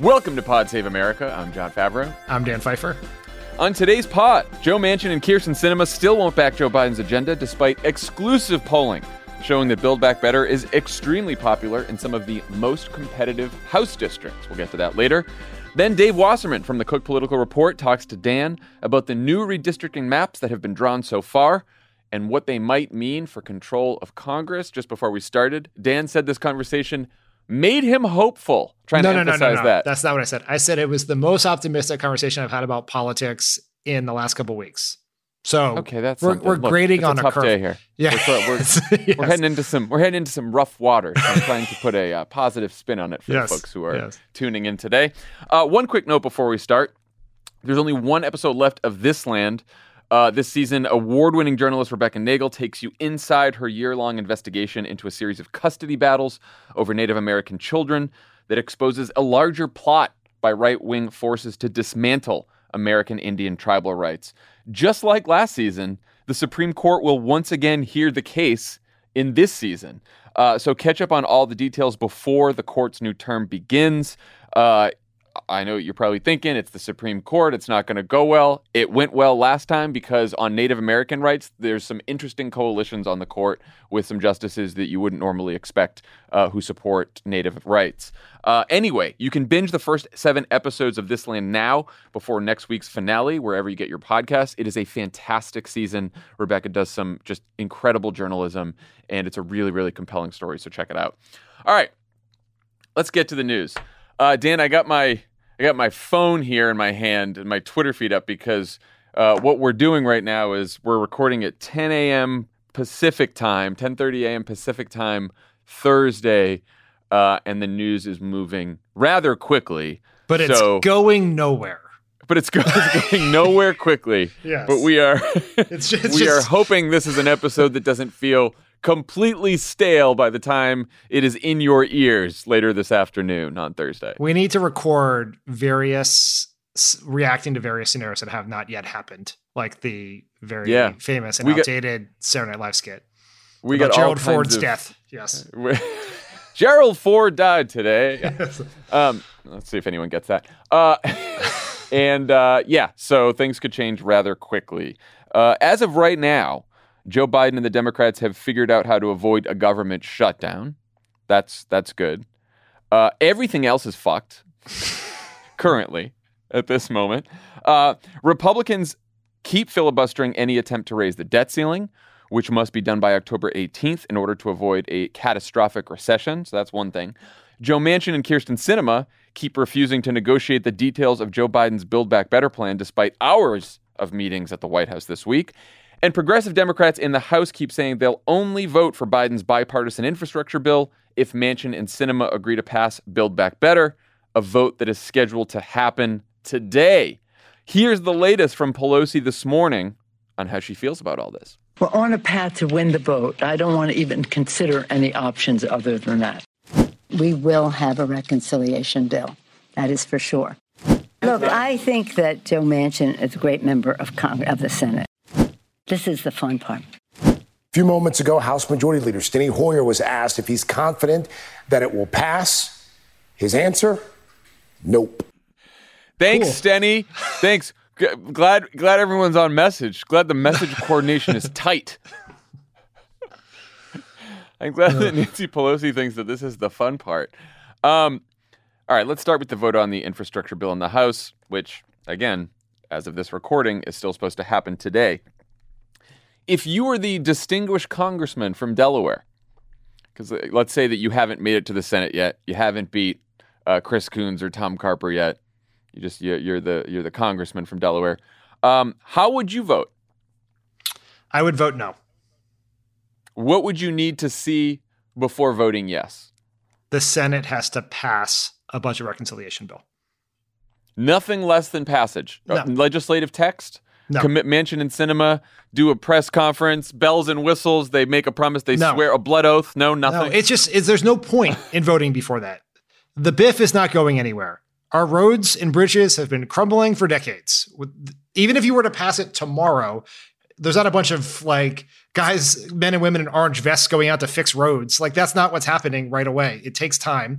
Welcome to Pod Save America. I'm John Favreau. I'm Dan Pfeiffer. On today's pod, Joe Manchin and Kyrsten Sinema still won't back Joe Biden's agenda despite exclusive polling showing that Build Back Better is extremely popular in some of the most competitive House districts. We'll get to that later. Then Dave Wasserman from the Cook Political Report talks to Dan about the new redistricting maps that have been drawn so far and what they might mean for control of Congress. Just before we started, Dan said this conversation made him hopeful. Trying to emphasize that. That's not what I said. I said it was the most optimistic conversation I've had about politics in the last couple of weeks. So okay, that's we're grading on a tough curve. Day here. Yeah, we're heading into some rough waters. I'm trying to put a positive spin on it for the folks who are tuning in today. One quick note before we start: there's only one episode left of This Land. This season, award-winning journalist Rebecca Nagle takes you inside her year-long investigation into a series of custody battles over Native American children that exposes a larger plot by right-wing forces to dismantle American Indian tribal rights. Just like last season, the Supreme Court will once again hear the case in this season. So catch up on all the details before the court's new term begins. I know what you're probably thinking. It's the Supreme Court. It's not going to go well. It went well last time because on Native American rights, there's some interesting coalitions on the court with some justices that you wouldn't normally expect who support Native rights. Anyway, you can binge the first 7 episodes of This Land now before next week's finale, wherever you get your podcasts. It is a fantastic season. Rebecca does some just incredible journalism, and it's a really, really compelling story, so check it out. All right, let's get to the news. Dan, I got my phone here in my hand and my Twitter feed up because what we're doing right now is we're recording at 10 a.m. Pacific time, 10:30 a.m. Pacific time, Thursday, and the news is moving rather quickly. But it's going nowhere. But it's going nowhere quickly. Yes. But we are hoping this is an episode that doesn't feel completely stale by the time it is in your ears later this afternoon on Thursday. We need to record reacting to various scenarios that have not yet happened, like the very famous and outdated Saturday Night Live skit. We got Gerald Ford's death. Yes. Gerald Ford died today. Yes. Let's see if anyone gets that. So things could change rather quickly. As of right now, Joe Biden and the Democrats have figured out how to avoid a government shutdown. That's good. Everything else is fucked currently at this moment. Republicans keep filibustering any attempt to raise the debt ceiling, which must be done by October 18th in order to avoid a catastrophic recession. So that's one thing. Joe Manchin and Kyrsten Sinema keep refusing to negotiate the details of Joe Biden's Build Back Better plan despite hours of meetings at the White House this week. And progressive Democrats in the House keep saying they'll only vote for Biden's bipartisan infrastructure bill if Manchin and Sinema agree to pass Build Back Better, a vote that is scheduled to happen today. Here's the latest from Pelosi this morning on how she feels about all this. We're on a path to win the vote. I don't want to even consider any options other than that. We will have a reconciliation bill. That is for sure. Look, I think that Joe Manchin is a great member of the Senate. This is the fun part. A few moments ago, House Majority Leader Steny Hoyer was asked if he's confident that it will pass. His answer, nope. Thanks, cool. Steny. Thanks. Glad everyone's on message. Glad the message coordination is tight. I'm glad that Nancy Pelosi thinks that this is the fun part. All right, let's start with the vote on the infrastructure bill in the House, which, again, as of this recording, is still supposed to happen today. If you were the distinguished congressman from Delaware, because let's say that you haven't made it to the Senate yet, you haven't beat Chris Coons or Tom Carper yet, you're the congressman from Delaware. How would you vote? I would vote no. What would you need to see before voting yes? The Senate has to pass a budget reconciliation bill. Nothing less than passage. No. Legislative text? No. Manchin and Sinema do a press conference, bells and whistles. They make a promise. They swear a blood oath. No, nothing. No, there's no point in voting before that. The BIF is not going anywhere. Our roads and bridges have been crumbling for decades. Even if you were to pass it tomorrow, there's not a bunch of guys, men and women in orange vests going out to fix roads. That's not what's happening right away. It takes time.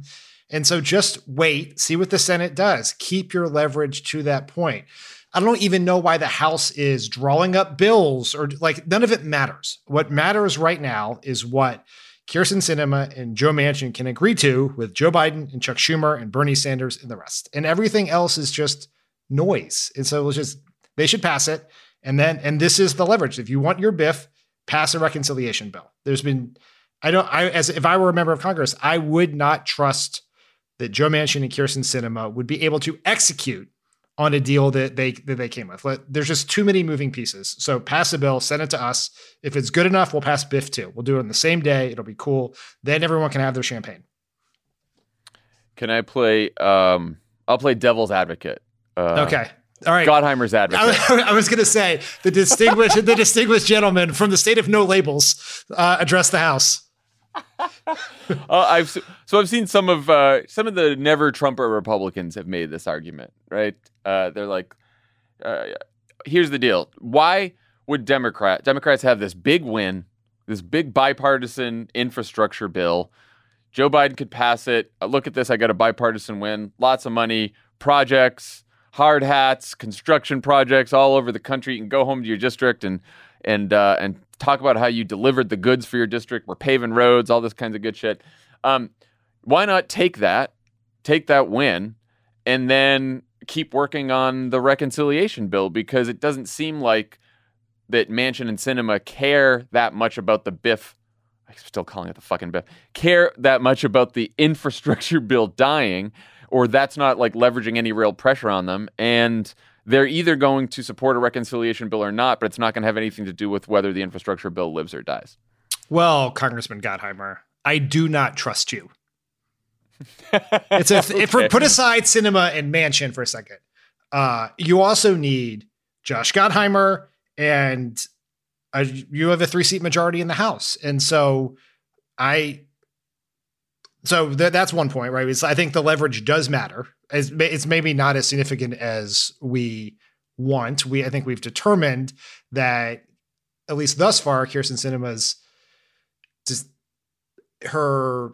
And so just wait, see what the Senate does. Keep your leverage to that point. I don't even know why the House is drawing up bills or like none of it matters. What matters right now is what Kyrsten Sinema and Joe Manchin can agree to with Joe Biden and Chuck Schumer and Bernie Sanders and the rest. And everything else is just noise. And so they should pass it. And this is the leverage. If you want your BIF, pass a reconciliation bill. If I were a member of Congress, I would not trust that Joe Manchin and Kyrsten Sinema would be able to execute on a deal that they came with. There's just too many moving pieces. So pass a bill, send it to us. If it's good enough, we'll pass BIF too. We'll do it on the same day. It'll be cool. Then everyone can have their champagne. Can I play? I'll play devil's advocate. Okay. All right. Gottheimer's advocate. I was going to say the distinguished gentleman from the state of no labels address the House. I've seen some of the never Trumper Republicans have made this argument, right? They're like, here's the deal. Why would Democrats have this big win, this big bipartisan infrastructure bill? Joe Biden could pass it. Look at this. I got a bipartisan win, lots of money, projects, hard hats, construction projects all over the country. You can go home to your district and talk about how you delivered the goods for your district. We're paving roads, all this kinds of good shit. Why not take that win, and then keep working on the reconciliation bill? Because it doesn't seem like that Manchin and Sinema care that much about the BIF. I'm still calling it the fucking BIF. Care that much about the infrastructure bill dying, or that's not like leveraging any real pressure on them. And they're either going to support a reconciliation bill or not, but it's not going to have anything to do with whether the infrastructure bill lives or dies. Well, Congressman Gottheimer, I do not trust you. Put aside Sinema and Manchin for a second. You also need Josh Gottheimer, and you have a 3-seat majority in the House. And so that's one point, right? I think the leverage does matter. It's maybe not as significant as we want. I think we've determined that, at least thus far, Kyrsten Sinema's her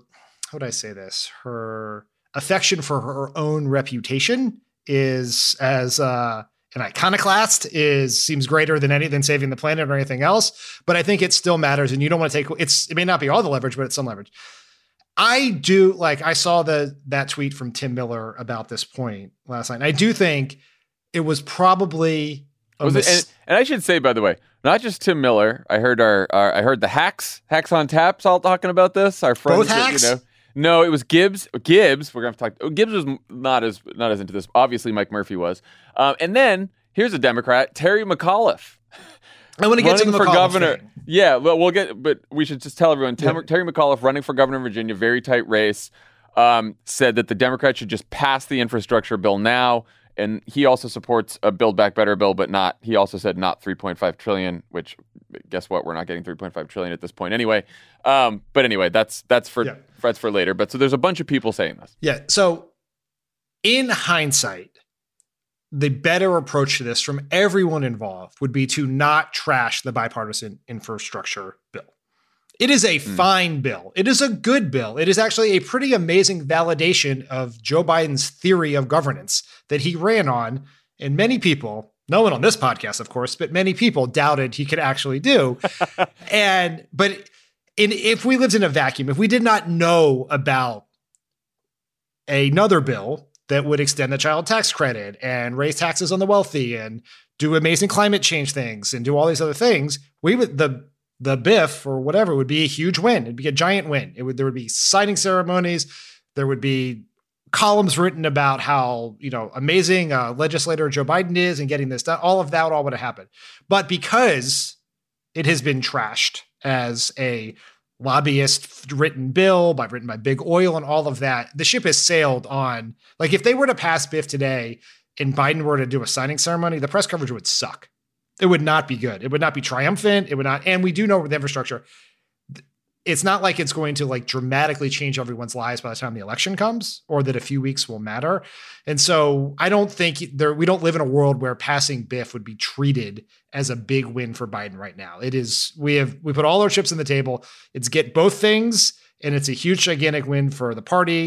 affection for her own reputation is as an iconoclast seems greater than saving the planet or anything else. But I think it still matters, and you don't want to it may not be all the leverage, but it's some leverage. I saw that tweet from Tim Miller about this point last night. And I do think it was probably and I should say, by the way, not just Tim Miller. I heard I heard the Hacks on Taps all talking about this. Our friends, both Hacks. No, it was Gibbs. Gibbs. We're gonna have to talk. Gibbs was not as into this. Obviously, Mike Murphy was. And then here's a Democrat, Terry McAuliffe. I want to get to the governor thing. Yeah, well, but we should just tell everyone, Terry McAuliffe, running for governor of Virginia, very tight race, said that the Democrats should just pass the infrastructure bill now. And he also supports a Build Back Better bill, but he also said not $3.5 trillion, which guess what? We're not getting $3.5 trillion at this point anyway. But anyway, that's for later. But so there's a bunch of people saying this. Yeah. So in hindsight, the better approach to this from everyone involved would be to not trash the bipartisan infrastructure bill. It is a fine bill. It is a good bill. It is actually a pretty amazing validation of Joe Biden's theory of governance that he ran on. And many people, no one on this podcast, of course, but many people doubted he could actually do. If we lived in a vacuum, if we did not know about another bill that would extend the child tax credit and raise taxes on the wealthy and do amazing climate change things and do all these other things, the BIF or whatever would be a huge win. It'd be a giant win. There would be signing ceremonies. There would be columns written about how, amazing legislator Joe Biden is and getting this done. All of that all would have happened. But because it has been trashed as a lobbyist written bill written by Big Oil and all of that, the ship has sailed on. Like, if they were to pass BIF today and Biden were to do a signing ceremony, the press coverage would suck. It would not be good. It would not be triumphant. It would not. And we do know with the infrastructure, it's not like it's going to dramatically change everyone's lives by the time the election comes, or that a few weeks will matter. And so I don't think we don't live in a world where passing BIF would be treated as a big win for Biden right now. It is, we put all our chips on the table. It's get both things. And it's a huge, gigantic win for the party,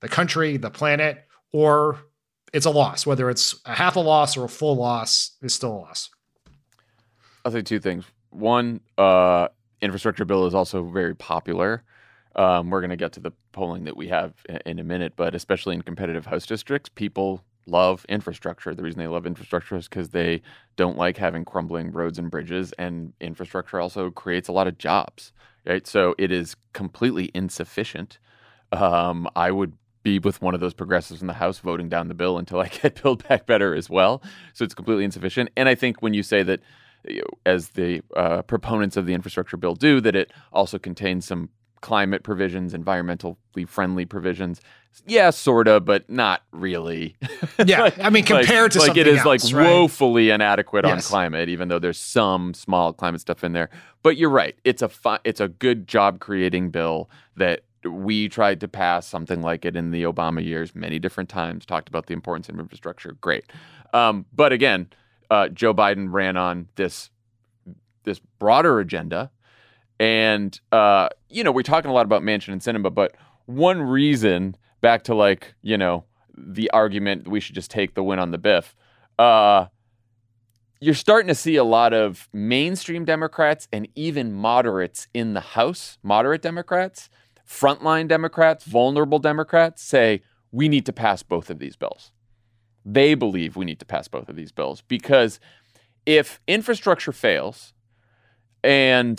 the country, the planet, or it's a loss. Whether it's a half a loss or a full loss, is still a loss. I'll say two things. One, infrastructure bill is also very popular. We're going to get to the polling that we have in a minute, but especially in competitive House districts, people love infrastructure. The reason they love infrastructure is because they don't like having crumbling roads and bridges, and infrastructure also creates a lot of jobs, right? So it is completely insufficient. I would be with one of those progressives in the House voting down the bill until I get Build Back Better as well. So it's completely insufficient. And I think when you say that, as the proponents of the infrastructure bill do, that it also contains some climate provisions, environmentally friendly provisions. Yeah, sort of, but not really. Yeah, like, I mean, compared to something it is else, like right? woefully inadequate on climate, even though there's some small climate stuff in there. But you're right. It's a good job creating bill that we tried to pass something like it in the Obama years many different times, talked about the importance of infrastructure. Great. But again, Joe Biden ran on this broader agenda. And, we're talking a lot about Manchin and Sinema, but one reason, back to the argument that we should just take the win on the BIF, you're starting to see a lot of mainstream Democrats and even moderates in the House, moderate Democrats, frontline Democrats, vulnerable Democrats say, we need to pass both of these bills. They believe we need to pass both of these bills because if infrastructure fails, and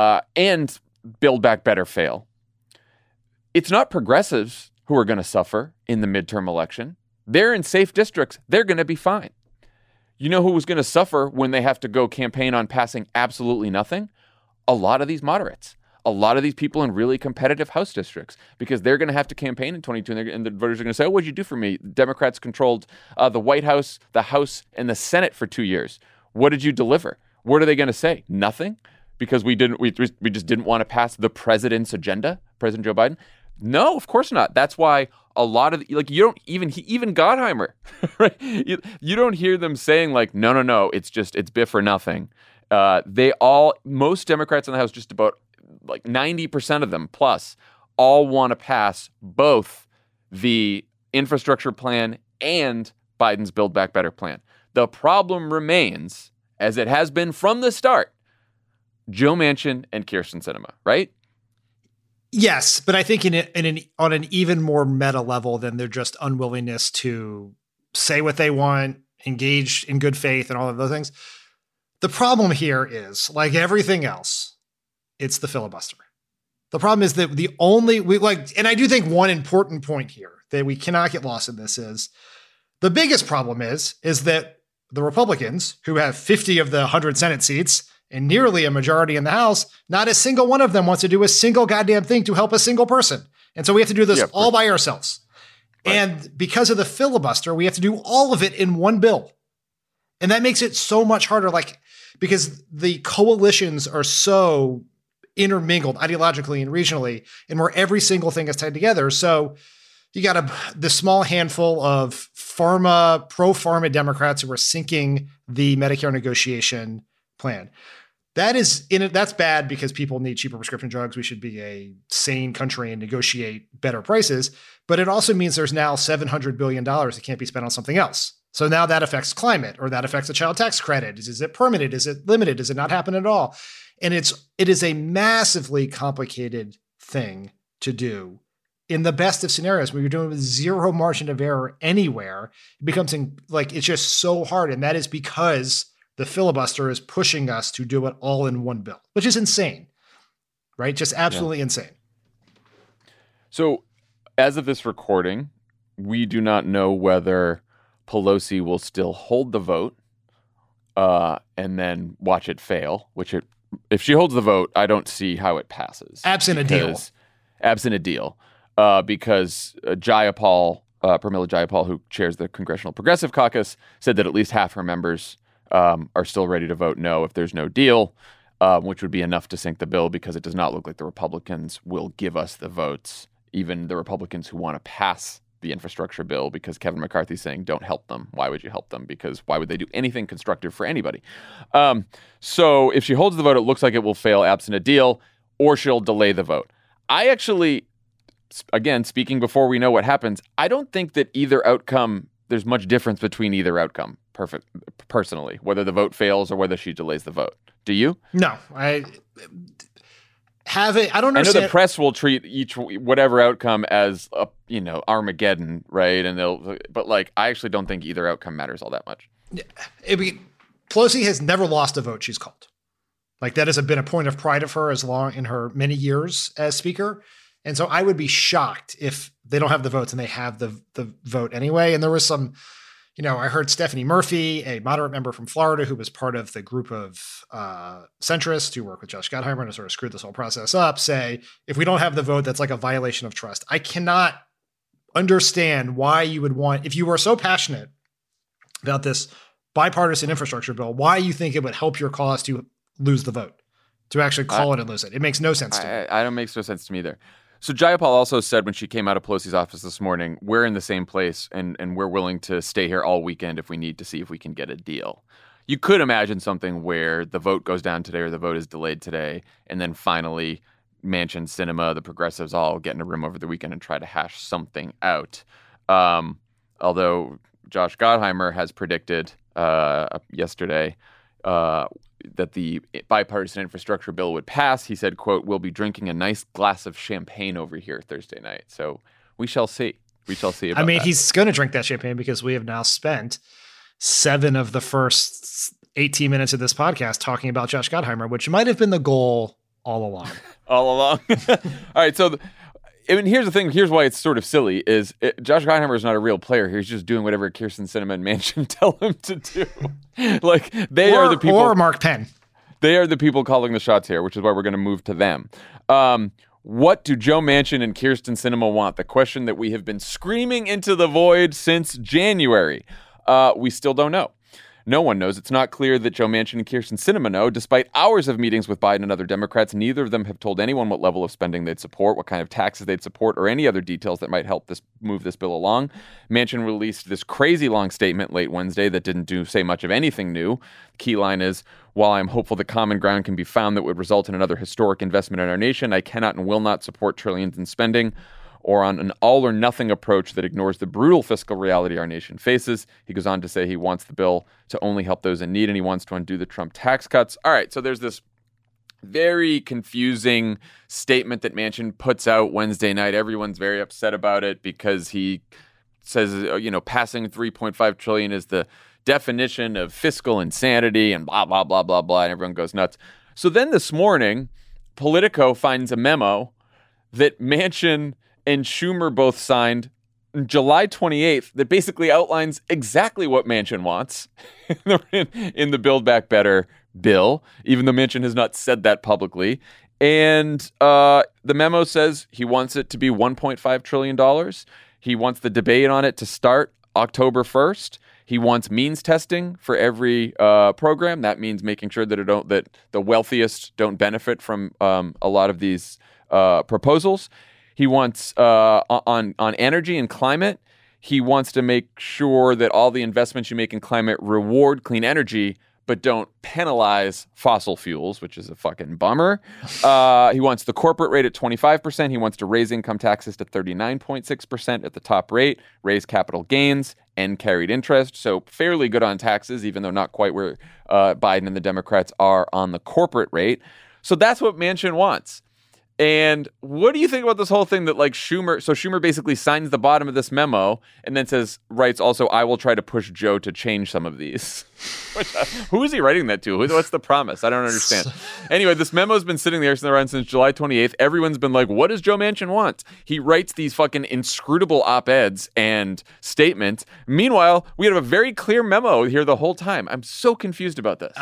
Build Back Better fail, it's not progressives who are going to suffer in the midterm election. They're in safe districts. They're going to be fine. You know who was going to suffer when they have to go campaign on passing absolutely nothing? A lot of these moderates. A lot of these people in really competitive House districts, because they're going to have to campaign in 22, and the voters are going to say, oh, what'd you do for me? Democrats controlled the White House, the House, and the Senate for 2 years. What did you deliver? What are they going to say? Nothing? Because we just didn't want to pass the president's agenda, President Joe Biden? No, of course not. That's why a lot of you don't even Gottheimer, right? You don't hear them saying no, it's BIF or nothing. Most Democrats in the House, just about 90% of them plus, all want to pass both the infrastructure plan and Biden's Build Back Better plan. The problem remains, as it has been from the start, Joe Manchin and Kyrsten Sinema, right? Yes, but I think on an even more meta level than their just unwillingness to say what they want, engage in good faith, and all of those things. The problem here is, like everything else, it's the filibuster. The problem is that and I do think one important point here that we cannot get lost in this is the biggest problem is that the Republicans, who have 50 of the 100 Senate seats and nearly a majority in the House, not a single one of them wants to do a single goddamn thing to help a single person. And so we have to do this all by ourselves. Right. And because of the filibuster, we have to do all of it in one bill. And that makes it so much harder, because the coalitions are so intermingled ideologically and regionally, and where every single thing is tied together. So you got the small handful of pro-pharma Democrats who are sinking the Medicare negotiation plan. That's bad because people need cheaper prescription drugs. We should be a sane country and negotiate better prices. But it also means there's now $700 billion that can't be spent on something else. So now that affects climate, or that affects a child tax credit. Is it permanent? Is it limited? Does it not happen at all? And it is a massively complicated thing to do. In the best of scenarios, when you're doing with zero margin of error anywhere, it becomes it's just so hard. And that is because the filibuster is pushing us to do it all in one bill, which is insane, right? Just absolutely insane. So as of this recording, we do not know whether Pelosi will still hold the vote and then watch it fail, if she holds the vote, I don't see how it passes. Absent a deal. Because Pramila Jayapal, who chairs the Congressional Progressive Caucus, said that at least half her members are still ready to vote no if there's no deal, which would be enough to sink the bill, because it does not look like the Republicans will give us the votes, even the Republicans who want to pass the infrastructure bill, because Kevin McCarthy's saying, don't help them. Why would you help them? Because why would they do anything constructive for anybody? So if she holds the vote, it looks like it will fail absent a deal, or she'll delay the vote. I again, speaking before we know what happens, I don't think that either outcome, there's much difference between either outcome, personally, whether the vote fails or whether she delays the vote. Do you? No, I don't understand. I know the press will treat whatever outcome as Armageddon, right? But like, I actually don't think either outcome matters all that much. Pelosi has never lost a vote she's called. Like, that has been a point of pride of her in her many years as speaker. And so I would be shocked if they don't have the votes and they have the vote anyway. And there was some, I heard Stephanie Murphy, a moderate member from Florida who was part of the group of centrists who work with Josh Gottheimer to sort of screw this whole process up, say, if we don't have the vote, that's like a violation of trust. I cannot understand why you would want, if you were so passionate about this bipartisan infrastructure bill, why you think it would help your cause to lose the vote, to actually call it and lose it. It makes no sense to me. I don't make no sense to me either. So Jayapal also said when she came out of Pelosi's office this morning, we're in the same place and we're willing to stay here all weekend if we need to see if we can get a deal. You could imagine something where the vote goes down today or the vote is delayed today, and then finally Manchin, Sinema, the progressives all get in a room over the weekend and try to hash something out. Although Josh Gottheimer has predicted yesterday that the bipartisan infrastructure bill would pass. He said, quote, "We'll be drinking a nice glass of champagne over here Thursday night." So we shall see. We shall see about that. He's going to drink that champagne because we have now spent 7 of the first 18 minutes of this podcast talking about Josh Gottheimer, which might have been the goal all along. All along. All right. So here's the thing. Here's why it's sort of silly is Josh Gottheimer is not a real player. He's just doing whatever Kyrsten Sinema and Manchin tell him to do. Like they are the people. Or Mark Penn. They are the people calling the shots here, which is why we're going to move to them. What do Joe Manchin and Kyrsten Sinema want? The question that we have been screaming into the void since January. We still don't know. No one knows. It's not clear that Joe Manchin and Kyrsten Sinema know. Despite hours of meetings with Biden and other Democrats, neither of them have told anyone what level of spending they'd support, what kind of taxes they'd support, or any other details that might help move this bill along. Manchin released this crazy long statement late Wednesday that didn't say much of anything new. The key line is, "While I'm hopeful that common ground can be found that would result in another historic investment in our nation, I cannot and will not support trillions in spending or on an all-or-nothing approach that ignores the brutal fiscal reality our nation faces." He goes on to say he wants the bill to only help those in need, and he wants to undo the Trump tax cuts. All right, so there's this very confusing statement that Manchin puts out Wednesday night. Everyone's very upset about it because he says, passing $3.5 trillion is the definition of fiscal insanity and blah, blah, blah, blah, blah, and everyone goes nuts. So then this morning, Politico finds a memo that Manchin and Schumer both signed July 28th that basically outlines exactly what Manchin wants in the Build Back Better bill, even though Manchin has not said that publicly. And the memo says he wants it to be $1.5 trillion. He wants the debate on it to start October 1st. He wants means testing for every program. That means making sure that the wealthiest don't benefit from a lot of these proposals. He wants on energy and climate. He wants to make sure that all the investments you make in climate reward clean energy, but don't penalize fossil fuels, which is a fucking bummer. He wants the corporate rate at 25%. He wants to raise income taxes to 39.6% at the top rate, raise capital gains, and carried interest. So fairly good on taxes, even though not quite where Biden and the Democrats are on the corporate rate. So that's what Manchin wants. And what do you think about this whole thing that Schumer basically signs the bottom of this memo and then writes also, "I will try to push Joe to change some of these." Who is he writing that to? What's the promise? I don't understand. Anyway, this memo's been sitting there since July 28th. Everyone's been like, what does Joe Manchin want? He writes these fucking inscrutable op-eds and statements. Meanwhile, we have a very clear memo here the whole time. I'm so confused about this.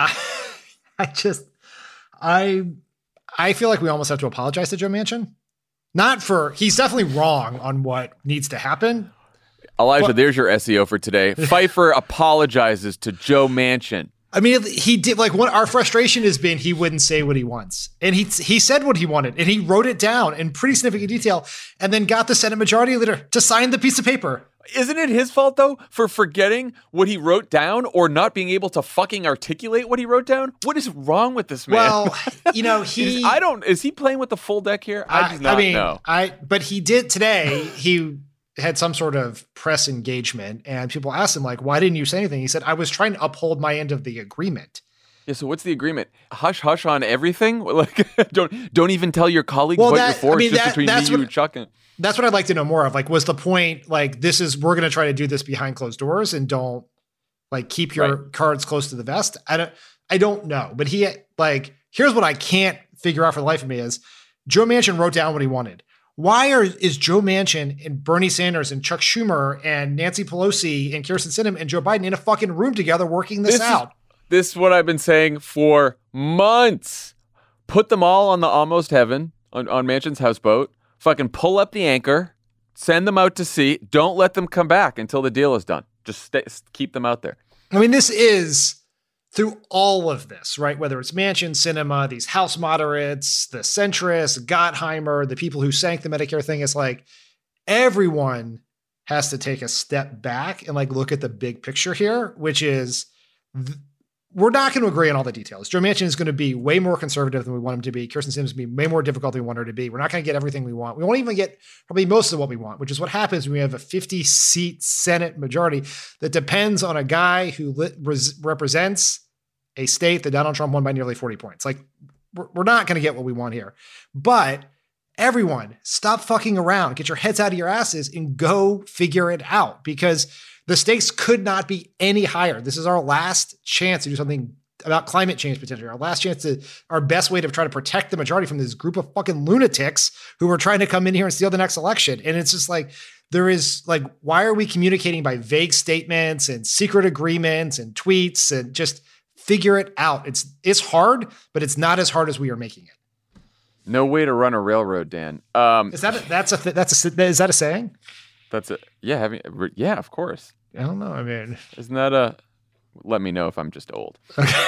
I feel like we almost have to apologize to Joe Manchin. He's definitely wrong on what needs to happen. Elijah, there's your SEO for today. Pfeiffer apologizes to Joe Manchin. I mean, he did, what our frustration has been, he wouldn't say what he wants. And he said what he wanted, and he wrote it down in pretty significant detail, and then got the Senate Majority Leader to sign the piece of paper. Isn't it his fault, though, for forgetting what he wrote down or not being able to fucking articulate what he wrote down? What is wrong with this man? Well, is he playing with the full deck here? I do not know. But he did today. He had some sort of press engagement, and people asked him, like, why didn't you say anything? He said, I was trying to uphold my end of the agreement. Yeah, so what's the agreement? Hush, hush on everything? Like, don't even tell your colleagues what you're for. It's just between you and Chuck. That's what I'd like to know more of. Like, was the point, like, we're going to try to do this behind closed doors and don't, like, keep your cards close to the vest? I don't know. But here's what I can't figure out for the life of me is Joe Manchin wrote down what he wanted. Why is Joe Manchin and Bernie Sanders and Chuck Schumer and Nancy Pelosi and Kyrsten Sinema and Joe Biden in a fucking room together working this out? This is what I've been saying for months. Put them all on the almost heaven on Manchin's houseboat. Fucking pull up the anchor. Send them out to sea. Don't let them come back until the deal is done. Just keep them out there. I mean, this is through all of this, right? Whether it's Manchin, Sinema, these House moderates, the centrists, Gottheimer, the people who sank the Medicare thing. It's like everyone has to take a step back and like look at the big picture here, which is we're not going to agree on all the details. Joe Manchin is going to be way more conservative than we want him to be. Kyrsten Sinema is going to be way more difficult than we want her to be. We're not going to get everything we want. We won't even get probably most of what we want, which is what happens when we have a 50-seat Senate majority that depends on a guy who represents a state that Donald Trump won by nearly 40 points. Like, we're not going to get what we want here. But everyone, stop fucking around. Get your heads out of your asses and go figure it out, because the stakes could not be any higher. This is our last chance to do something about climate change potentially. Our last chance our best way to try to protect the majority from this group of fucking lunatics who are trying to come in here and steal the next election. And it's just like, why are we communicating by vague statements and secret agreements and tweets and just figure it out? It's hard, but it's not as hard as we are making it. No way to run a railroad, Dan. Is that a saying? That's it. Yeah. Yeah, of course. I don't know. I mean, isn't that let me know if I'm just old.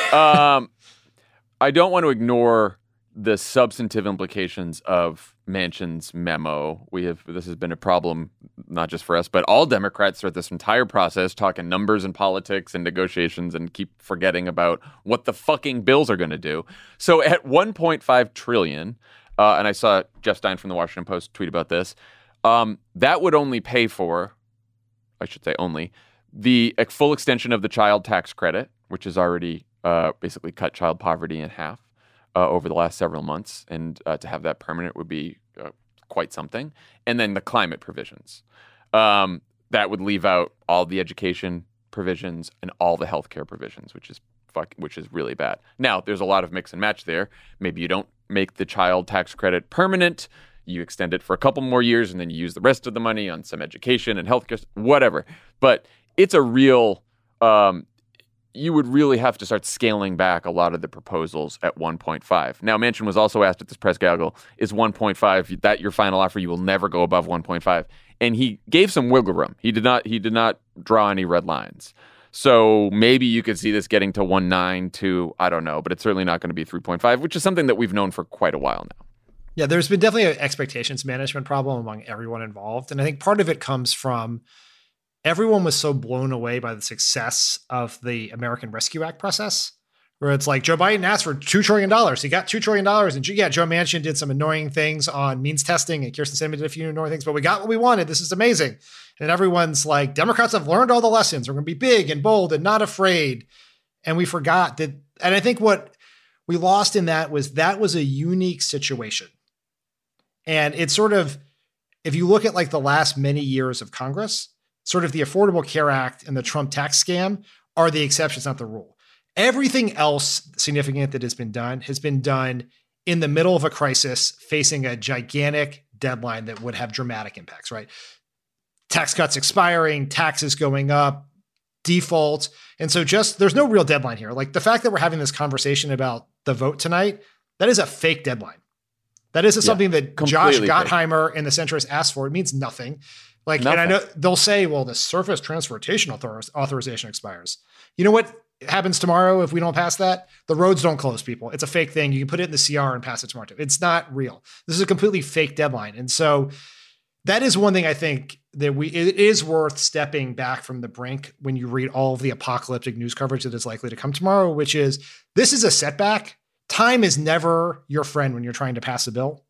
I don't want to ignore the substantive implications of Manchin's memo. This has been a problem, not just for us, but all Democrats throughout this entire process, talking numbers and politics and negotiations and keep forgetting about what the fucking bills are going to do. So at $1.5 trillion, and I saw Jeff Stein from the Washington Post tweet about this, that would only pay for, I should say only, the full extension of the child tax credit, which has already basically cut child poverty in half over the last several months. And to have that permanent would be quite something. And then the climate provisions. That would leave out all the education provisions and all the healthcare provisions, which is really bad. Now, there's a lot of mix and match there. Maybe you don't make the child tax credit permanent. You extend it for a couple more years, and then you use the rest of the money on some education and healthcare, whatever. But it's a real, you would really have to start scaling back a lot of the proposals at 1.5. Now, Manchin was also asked at this press gaggle, is 1.5 that your final offer? You will never go above 1.5. And he gave some wiggle room. He did not draw any red lines. So maybe you could see this getting to 1.9 to, I don't know, but it's certainly not going to be 3.5, which is something that we've known for quite a while now. Yeah, there's been definitely an expectations management problem among everyone involved. And I think part of it comes from everyone was so blown away by the success of the American Rescue Act process, where it's like Joe Biden asked for $2 trillion. He got $2 trillion. And Joe Manchin did some annoying things on means testing, and Kyrsten Sinema did a few annoying things, but we got what we wanted. This is amazing. And everyone's like, Democrats have learned all the lessons. We're going to be big and bold and not afraid. And we forgot that. And I think what we lost in that was a unique situation. And it's sort of, if you look at like the last many years of Congress, sort of the Affordable Care Act and the Trump tax scam are the exceptions, not the rule. Everything else significant that has been done in the middle of a crisis, facing a gigantic deadline that would have dramatic impacts, right? Tax cuts expiring, taxes going up, default. And so there's no real deadline here. Like the fact that we're having this conversation about the vote tonight, that is a fake deadline. That is something that Josh Gottheimer and the centrists asked for. It means nothing. And I know they'll say, well, the Surface Transportation Authorization expires. You know what happens tomorrow if we don't pass that? The roads don't close, people. It's a fake thing. You can put it in the CR and pass it tomorrow. It's not real. This is a completely fake deadline. And so that is one thing I think that it is worth stepping back from the brink when you read all of the apocalyptic news coverage that is likely to come tomorrow, which is this is a setback. Time is never your friend when you're trying to pass a bill.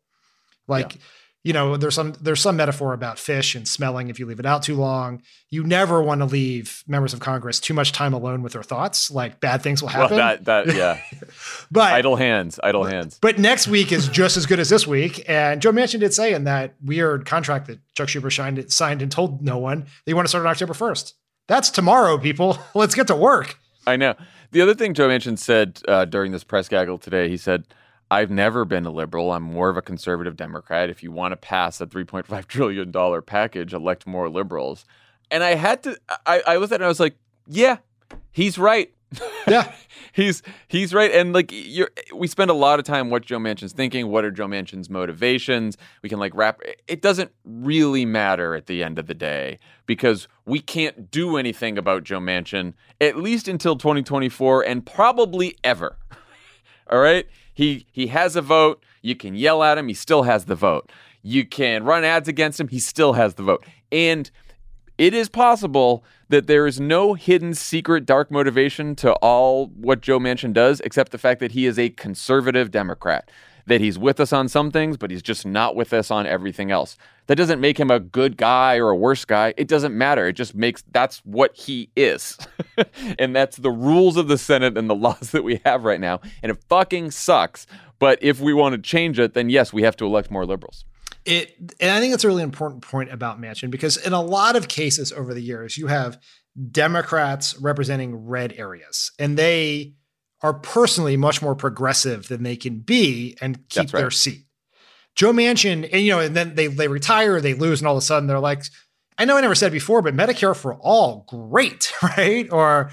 There's some metaphor about fish and smelling if you leave it out too long. You never want to leave members of Congress too much time alone with their thoughts. Like bad things will happen. Well, yeah. But idle hands. But next week is just as good as this week. And Joe Manchin did say in that weird contract that Chuck Schumer signed and told no one that you want to start on October 1st. That's tomorrow, people. Let's get to work. I know. The other thing Joe Manchin said during this press gaggle today, he said, I've never been a liberal. I'm more of a conservative Democrat. If you want to pass a $3.5 trillion package, elect more liberals. And I had to, I looked at it and I was like, yeah, he's right. Yeah. he's right. And like we spend a lot of time what Joe Manchin's thinking. What are Joe Manchin's motivations? We can wrap. It doesn't really matter at the end of the day because we can't do anything about Joe Manchin, at least until 2024 and probably ever. All right. He has a vote. You can yell at him. He still has the vote. You can run ads against him. He still has the vote. And it is possible that there is no hidden, secret, dark motivation to all what Joe Manchin does, except the fact that he is a conservative Democrat, that he's with us on some things, but he's just not with us on everything else. That doesn't make him a good guy or a worse guy. It doesn't matter. It just makes that's what he is. And that's the rules of the Senate and the laws that we have right now. And it fucking sucks. But if we want to change it, then yes, we have to elect more liberals. And I think that's a really important point about Manchin, because in a lot of cases over the years, you have Democrats representing red areas, and they are personally much more progressive than they can be and keep their seat. Joe Manchin, and then they retire, they lose, and all of a sudden they're like, I know I never said before, but Medicare for all, great, right? Or,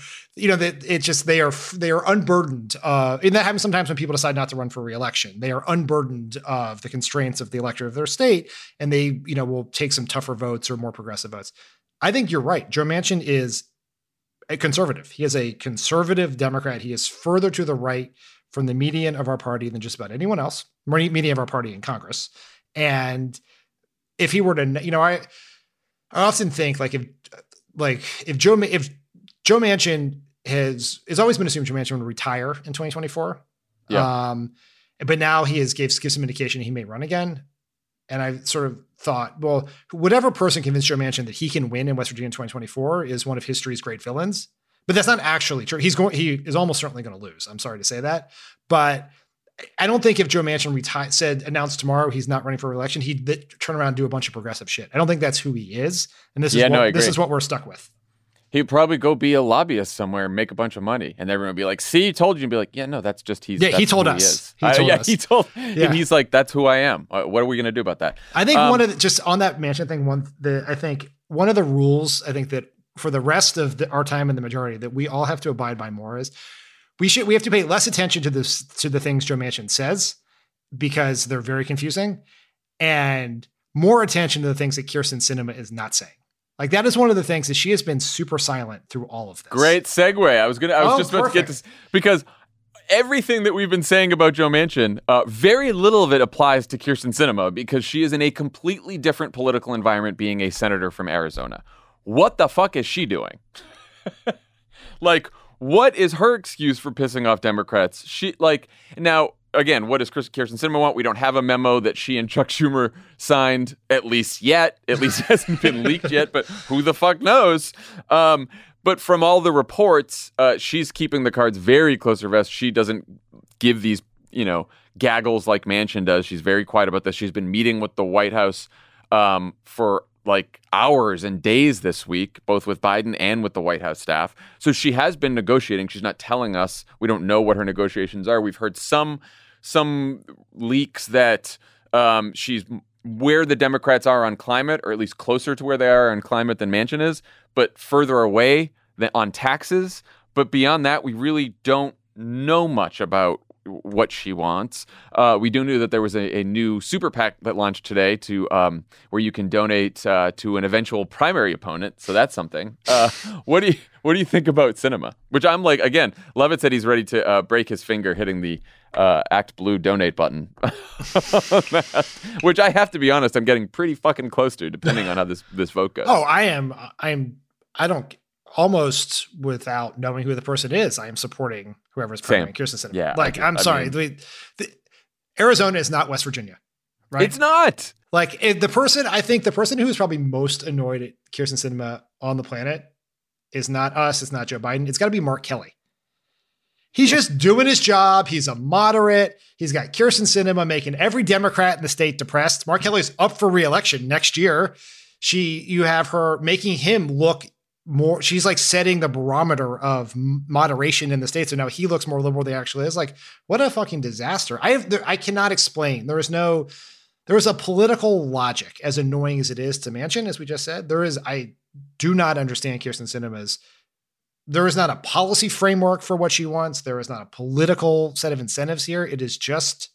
they are unburdened. And that happens sometimes when people decide not to run for re-election. They are unburdened of the constraints of the electorate of their state, and they, will take some tougher votes or more progressive votes. I think you're right. Joe Manchin is a conservative. He is a conservative Democrat. He is further to the right from the median of our party than just about anyone else, median of our party in Congress. And if he were to, I often think if Joe Manchin has always been assumed Joe Manchin would retire in 2024. Yeah. But now he gives some indication he may run again. And I sort of thought, well, whatever person convinced Joe Manchin that he can win in West Virginia in 2024 is one of history's great villains. But that's not actually true. He is almost certainly going to lose. I'm sorry to say that. But I don't think if Joe Manchin announced tomorrow he's not running for re-election, he'd turn around and do a bunch of progressive shit. I don't think that's who he is. And this is what we're stuck with. He'd probably go be a lobbyist somewhere and make a bunch of money. And everyone would be like, see, he told you. And be like, yeah, no, that's just he told us. And he's like, that's who I am. What are we going to do about that? I think just on that Manchin thing, I think one of the rules, I think that for the rest of our time in the majority that we all have to abide by more is we have to pay less attention to the things Joe Manchin says because they're very confusing, and more attention to the things that Kyrsten Sinema is not saying. Like that is one of the things that she has been super silent through all of this. Great segue. I was just about to get this because everything that we've been saying about Joe Manchin, very little of it applies to Kyrsten Sinema because she is in a completely different political environment being a senator from Arizona. What the fuck is she doing? What is her excuse for pissing off Democrats? Now, again, what does Kyrsten Sinema want? We don't have a memo that she and Chuck Schumer signed, at least yet. At least hasn't been leaked yet, but who the fuck knows? But from all the reports, she's keeping the cards very close to her vest. She doesn't give these, gaggles like Manchin does. She's very quiet about this. She's been meeting with the White House for hours and days this week, both with Biden and with the White House staff. So she has been negotiating. She's not telling us. We don't know what her negotiations are. We've heard some leaks that she's where the Democrats are on climate, or at least closer to where they are on climate than Manchin is, but further away than on taxes. But beyond that, we really don't know much about what she wants. We do know that there was a new super PAC that launched today to where you can donate to an eventual primary opponent. So that's something. What do you think about Sinema? Which I'm like, again, Levitt said he's ready to break his finger hitting the Act Blue donate button, which I have to be honest, I'm getting pretty fucking close to, depending on how this vote goes. Oh, I don't. Almost without knowing who the person is, I am supporting whoever's primary Kyrsten Sinema. Yeah, I'm sorry. Arizona is not West Virginia, right? It's not. Like I think the person who is probably most annoyed at Kyrsten Sinema on the planet is not us. It's not Joe Biden. It's got to be Mark Kelly. He's just doing his job. He's a moderate. He's got Kyrsten Sinema making every Democrat in the state depressed. Mark Kelly's up for re-election next year. You have her making him look more, she's like setting the barometer of moderation in the state. So now he looks more liberal than he actually is. Like, what a fucking disaster. I cannot explain. There is a political logic, as annoying as it is to Manchin, as we just said. I do not understand Kyrsten Sinema's. There is not a policy framework for what she wants. There is not a political set of incentives here. It is just,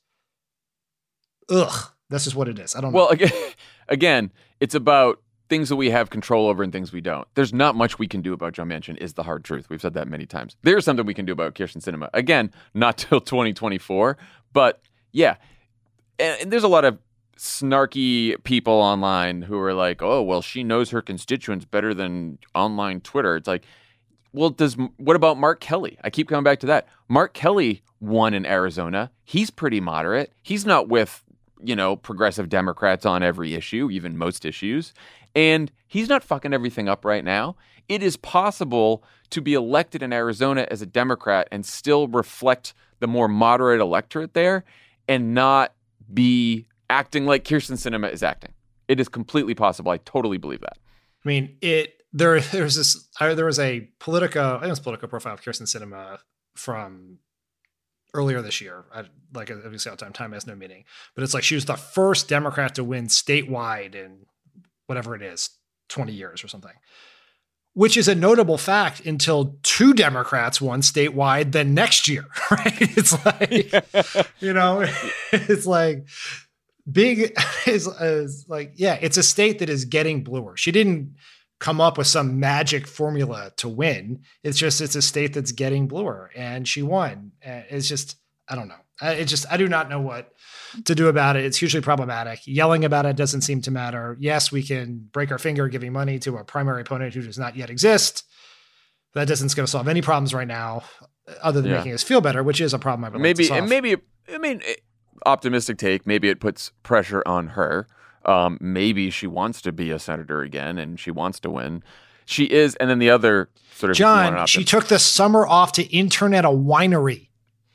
this is what it is. I don't know. Well, again, it's about things that we have control over and things we don't. There's not much we can do about Joe Manchin is the hard truth. We've said that many times. There's something we can do about Kyrsten Sinema. Again, not till 2024, but yeah. And there's a lot of snarky people online who are like, oh, well, she knows her constituents better than online Twitter. It's like, well, what about Mark Kelly? I keep coming back to that. Mark Kelly won in Arizona. He's pretty moderate. He's not with, progressive Democrats on every issue, even most issues. And he's not fucking everything up right now. It is possible to be elected in Arizona as a Democrat and still reflect the more moderate electorate there and not be acting like Kyrsten Sinema is acting. It is completely possible. I totally believe that. I mean, there was a Politico profile of Kyrsten Sinema from earlier this year. Obviously all time has no meaning, but it's like she was the first Democrat to win statewide in whatever it is, 20 years or something, which is a notable fact until two Democrats won statewide then next year, right? It's like, it's like big is like, yeah, it's a state that is getting bluer. She didn't come up with some magic formula to win. It's a state that's getting bluer and she won. It's just, I don't know. I do not know what to do about it. It's hugely problematic. Yelling about it doesn't seem to matter. Yes, we can break our finger giving money to a primary opponent who does not yet exist. That doesn't going to solve any problems right now, other than making us feel better, which is a problem I would like to solve. Optimistic take. Maybe it puts pressure on her. Maybe she wants to be a senator again and she wants to win. She is. And then the other sort of John, she took the summer off to intern at a winery.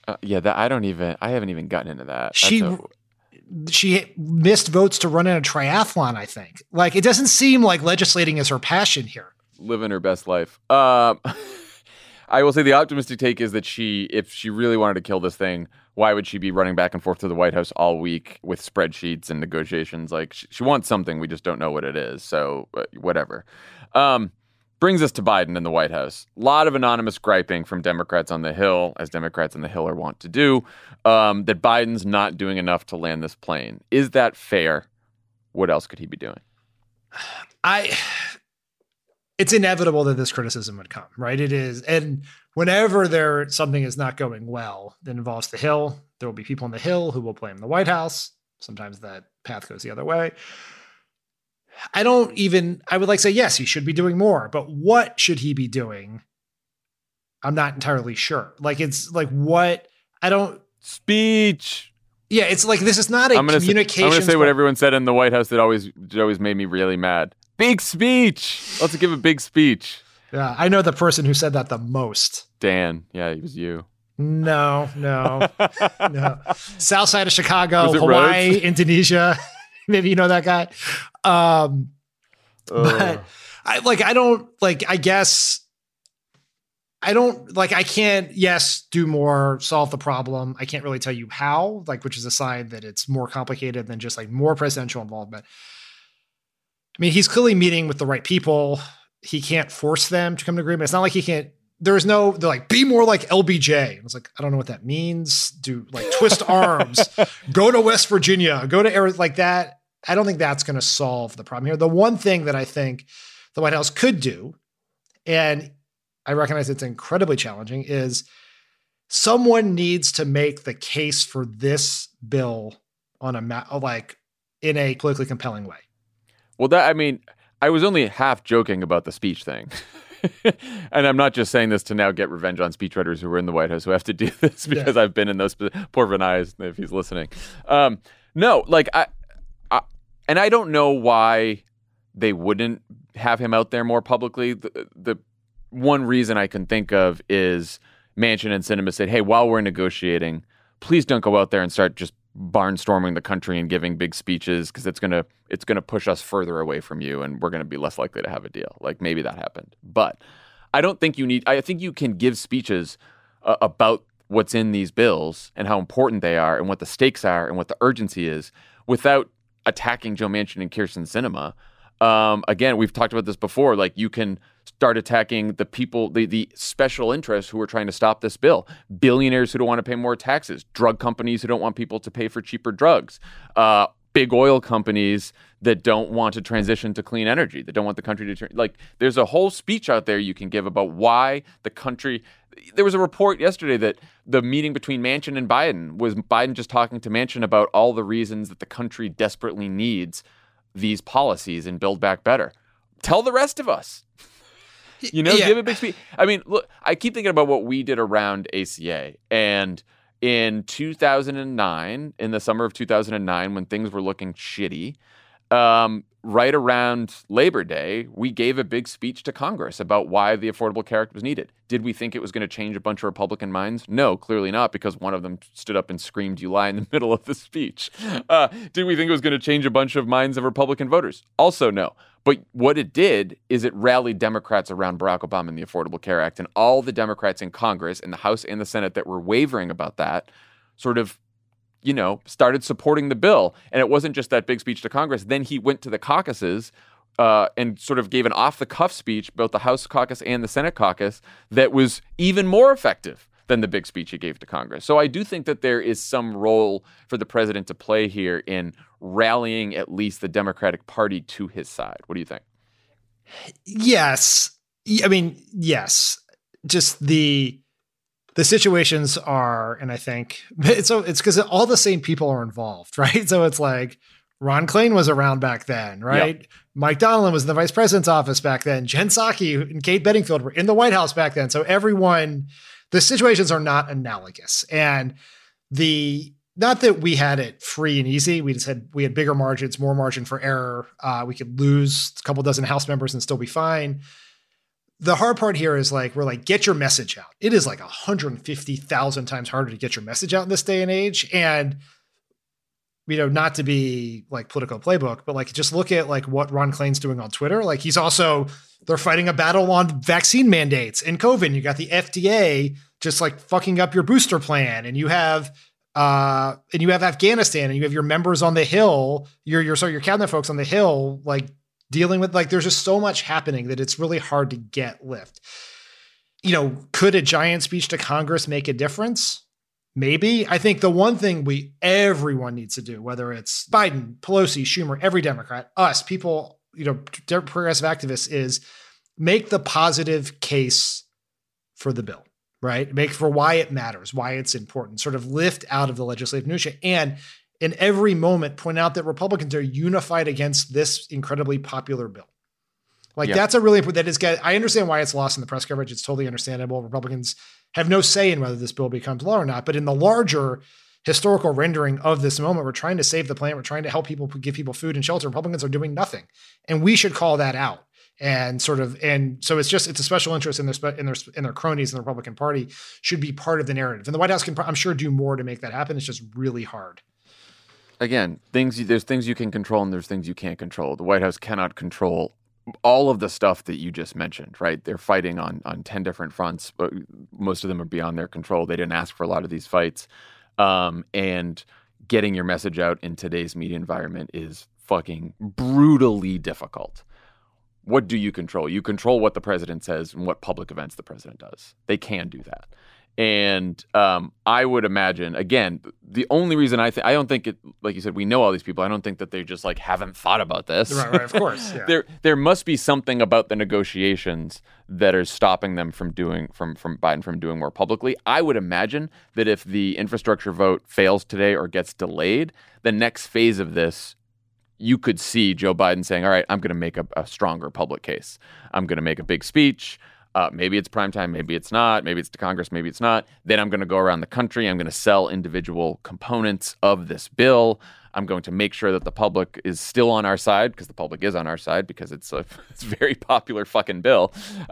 I haven't even gotten into that. She missed votes to run in a triathlon, I think. Like, it doesn't seem like legislating is her passion here. Living her best life. I will say the optimistic take is that if she really wanted to kill this thing, why would she be running back and forth to the White House all week with spreadsheets and negotiations? Like, she wants something. We just don't know what it is. So whatever. Brings us to Biden in the White House. A lot of anonymous griping from Democrats on the Hill, as Democrats on the Hill are wont to do, that Biden's not doing enough to land this plane. Is that fair? What else could he be doing? It's inevitable that this criticism would come, right? It is. And whenever something is not going well that involves the Hill, there will be people on the Hill who will blame the White House. Sometimes that path goes the other way. I would say, yes, he should be doing more, but what should he be doing? I'm not entirely sure. Speech. Yeah. It's like, this is not communication. I'm going to say what everyone said in the White House that always made me really mad. Big speech. Let's give a big speech. Yeah. I know the person who said that the most. Dan. Yeah. It was you. No. South side of Chicago, Hawaii, Rhodes? Indonesia. Maybe you know that guy. But I can't, do more, solve the problem. I can't really tell you how, which is a sign that it's more complicated than just more presidential involvement. I mean, he's clearly meeting with the right people. He can't force them to come to agreement. It's not like he can't they're like, be more like LBJ. I was like, I don't know what that means. Do like twist arms, go to West Virginia, go to Arizona, like that. I don't think that's going to solve the problem here. The one thing that I think the White House could do, and I recognize it's incredibly challenging, is someone needs to make the case for this bill on in a politically compelling way. Well, I was only half joking about the speech thing. And I'm not just saying this to now get revenge on speechwriters who were in the White House who have to do this because I've been in those. Poor Vinay, if he's listening. No, like and I don't know why they wouldn't have him out there more publicly. The one reason I can think of is Manchin and Sinema said, hey, while we're negotiating, please don't go out there and start just barnstorming the country and giving big speeches because it's gonna push us further away from you and we're gonna be less likely to have a deal. Like maybe that happened, but I don't think I think you can give speeches about what's in these bills and how important they are and what the stakes are and what the urgency is without attacking Joe Manchin and Kyrsten Sinema. Again, we've talked about this before. Like you can start attacking the people, the special interests who are trying to stop this bill, billionaires who don't want to pay more taxes, drug companies who don't want people to pay for cheaper drugs, big oil companies that don't want to transition to clean energy, that don't want the country to like. There's a whole speech out there you can give about why the country. There was a report yesterday that the meeting between Manchin and Biden was Biden just talking to Manchin about all the reasons that the country desperately needs these policies and Build Back Better. Tell the rest of us. Give a big speech. I mean, look, I keep thinking about what we did around ACA. And in 2009, in the summer of 2009, when things were looking shitty, right around Labor Day, we gave a big speech to Congress about why the Affordable Care Act was needed. Did we think it was going to change a bunch of Republican minds? No, clearly not, because one of them stood up and screamed, "You lie," in the middle of the speech. Did we think it was going to change a bunch of minds of Republican voters? Also no. But what it did is it rallied Democrats around Barack Obama and the Affordable Care Act, and all the Democrats in Congress, in the House and the Senate that were wavering about that sort of started supporting the bill. And it wasn't just that big speech to Congress. Then he went to the caucuses and sort of gave an off-the-cuff speech about the House caucus and the Senate caucus that was even more effective than the big speech he gave to Congress. So I do think that there is some role for the president to play here in rallying at least the Democratic Party to his side. What do you think? Yes. I mean, yes. Just the situations are, and I think it's because all the same people are involved, right? So it's like Ron Klain was around back then, right? Yep. Mike Donilon was in the vice president's office back then. Jen Psaki and Kate Bedingfield were in the White House back then. So the situations are not analogous. And not that we had it free and easy. We had bigger margins, more margin for error. We could lose a couple dozen House members and still be fine. The hard part here is get your message out. It is like 150,000 times harder to get your message out in this day and age. And, not to be like political playbook, but just look at what Ron Klain's doing on Twitter. They're fighting a battle on vaccine mandates and COVID. You got the FDA just fucking up your booster plan, and you have Afghanistan, and you have your members on the Hill, your cabinet folks on the Hill, dealing with there's just so much happening that it's really hard to get lift. Could a giant speech to Congress make a difference? Maybe. I think the one thing everyone needs to do, whether it's Biden, Pelosi, Schumer, every Democrat, us, people, progressive activists, is make the positive case for the bill, right? Make for why it matters, why it's important, sort of lift out of the legislative minutia, and in every moment point out that Republicans are unified against this incredibly popular bill. That's a really important, I understand why it's lost in the press coverage. It's totally understandable. Republicans have no say in whether this bill becomes law or not. But in the larger historical rendering of this moment, we're trying to save the planet. We're trying to help people, give people food and shelter. Republicans are doing nothing. And we should call that out. And so it's a special interest in their cronies in the Republican Party should be part of the narrative. And the White House can, I'm sure, do more to make that happen. It's just really hard. Again, there's things you can control and there's things you can't control. The White House cannot control all of the stuff that you just mentioned, right? They're fighting on 10 different fronts, but most of them are beyond their control. They didn't ask for a lot of these fights. And getting your message out in today's media environment is fucking brutally difficult. what do you control? You control what the president says and what public events the president does. They can do that. And I would imagine, again, the only reason I don't think it, like you said, we know all these people. I don't think that they just like haven't thought about this. Right, of course. Yeah. There must be something about the negotiations that are stopping them from Biden from doing more publicly. I would imagine that if the infrastructure vote fails today or gets delayed, the next phase of this, you could see Joe Biden saying, all right, I'm going to make a stronger public case. I'm going to make a big speech. Maybe it's primetime, maybe it's not. Maybe it's to Congress, maybe it's not. Then I'm going to go around the country. I'm going to sell individual components of this bill. I'm going to make sure that the public is still on our side, because the public is on our side, because it's a very popular fucking bill.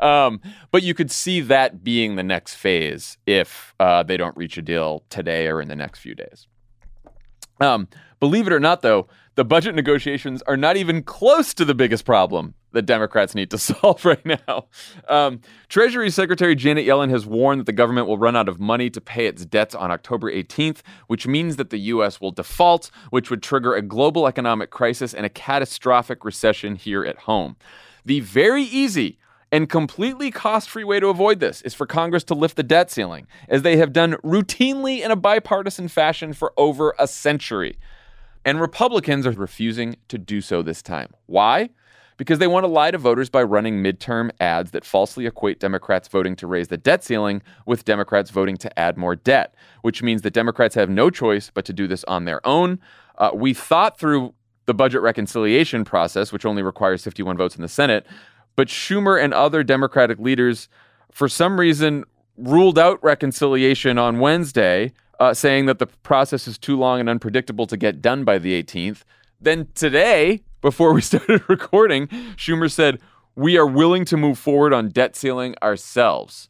But you could see that being the next phase if they don't reach a deal today or in the next few days. Believe it or not, though, the budget negotiations are not even close to the biggest problem that Democrats need to solve right now. Treasury Secretary Janet Yellen has warned that the government will run out of money to pay its debts on October 18th, which means that the U.S. will default, which would trigger a global economic crisis and a catastrophic recession here at home. The very easy and completely cost-free way to avoid this is for Congress to lift the debt ceiling, as they have done routinely in a bipartisan fashion for over a century. And Republicans are refusing to do so this time. Why? Because they want to lie to voters by running midterm ads that falsely equate Democrats voting to raise the debt ceiling with Democrats voting to add more debt, which means that Democrats have no choice but to do this on their own. We thought through the budget reconciliation process, which only requires 51 votes in the Senate, but Schumer and other Democratic leaders, for some reason, ruled out reconciliation on Wednesday, saying that the process is too long and unpredictable to get done by the 18th. Then today, before we started recording, Schumer said, we are willing to move forward on debt ceiling ourselves.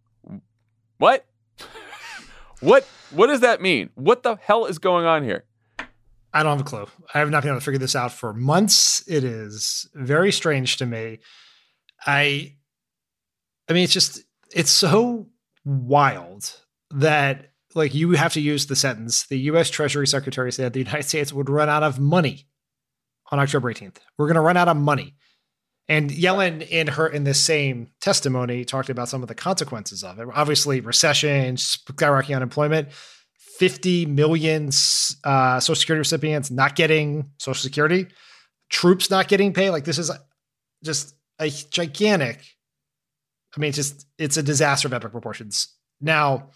What? What does that mean? What the hell is going on here? I don't have a clue. I have not been able to figure this out for months. It is very strange to me. I mean, it's so wild that, like, you have to use the sentence, the U.S. Treasury Secretary said the United States would run out of money on October 18th. We're going to run out of money. And Yellen, in this same testimony, talked about some of the consequences of it. Obviously, recession, skyrocketing unemployment, 50 million Social Security recipients not getting Social Security, troops not getting paid. Like, this is just a gigantic, I mean, it's a disaster of epic proportions. Now,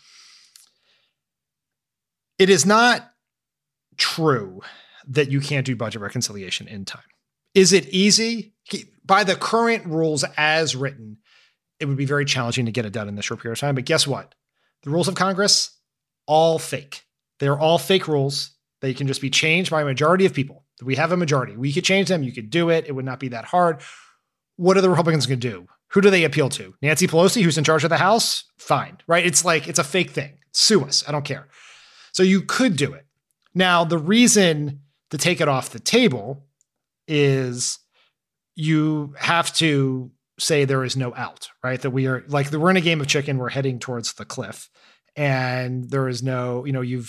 it is not true that you can't do budget reconciliation in time. Is it easy? By the current rules as written, it would be very challenging to get it done in this short period of time. But guess what? The rules of Congress, all fake. They're all fake rules. They can just be changed by a majority of people. We have a majority. We could change them. You could do it. It would not be that hard. What are the Republicans going to do? Who do they appeal to? Nancy Pelosi, who's in charge of the House? Fine, right? It's a fake thing. Sue us. I don't care. So you could do it. Now, the reason to take it off the table is you have to say there is no out, right? That we're in a game of chicken. We're heading towards the cliff, and there is no,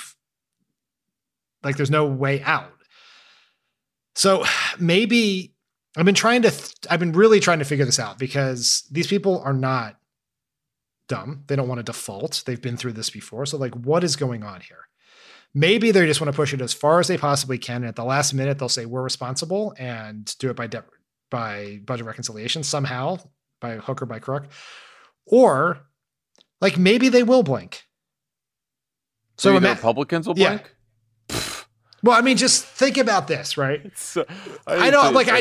there's no way out. So maybe I've been really trying to figure this out, because these people are not dumb. They don't want to default. They've been through this before. So, like, what is going on here? Maybe they just want to push it as far as they possibly can. And at the last minute, they'll say we're responsible and do it by budget reconciliation somehow, by hook or by crook. Or, like, maybe they will blink. So the Republicans will blink? Yeah. Well, I mean, just think about this, right? I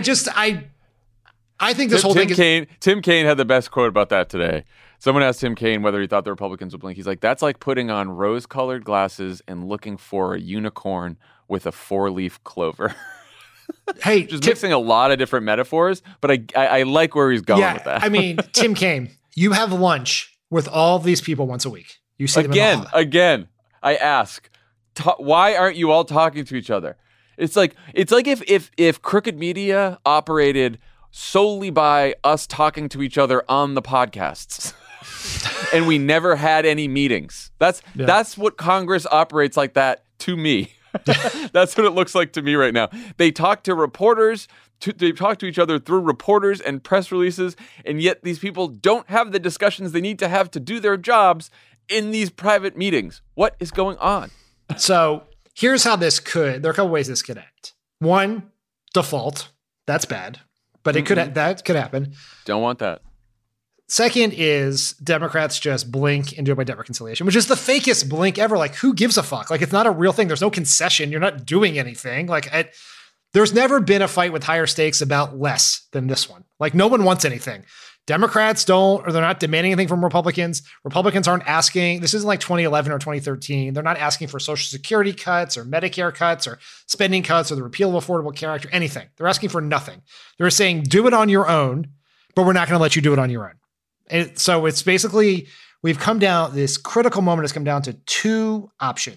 think this whole thing is... Tim Kaine had the best quote about that today. Someone asked Tim Kaine whether he thought the Republicans would blink. He's like, that's like putting on rose-colored glasses and looking for a unicorn with a 4-leaf clover. Hey, just mixing a lot of different metaphors, but I like where he's going with that. I mean, Tim Kaine, you have lunch with all these people once a week. You see them again. I ask, why aren't you all talking to each other? It's like if Crooked Media operated solely by us talking to each other on the podcasts. And we never had any meetings. That's what Congress operates like that to me. That's what it looks like to me right now. They talk to reporters They talk to each other through reporters and press releases, and yet these people don't have the discussions they need to have to do their jobs in these private meetings. What is going on? So here's how there are a couple ways this could end. One, default. That's bad, but that could happen. Don't want that. Second is Democrats just blink and do it by debt reconciliation, which is the fakest blink ever. Like, who gives a fuck? Like, it's not a real thing. There's no concession. You're not doing anything. Like, there's never been a fight with higher stakes about less than this one. Like, no one wants anything. Democrats don't, or they're not demanding anything from Republicans. Republicans aren't asking. This isn't like 2011 or 2013. They're not asking for Social Security cuts or Medicare cuts or spending cuts or the repeal of Affordable Care Act or anything. They're asking for nothing. They're saying, do it on your own, but we're not going to let you do it on your own. And so it's basically, we've come down, this critical moment has come down to two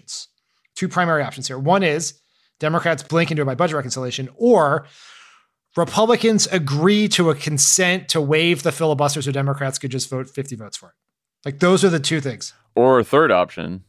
primary options here. One is Democrats blink and do it by budget reconciliation, or Republicans agree to a consent to waive the filibuster so Democrats could just vote 50 votes for it. Like, those are the two things. Or a third option,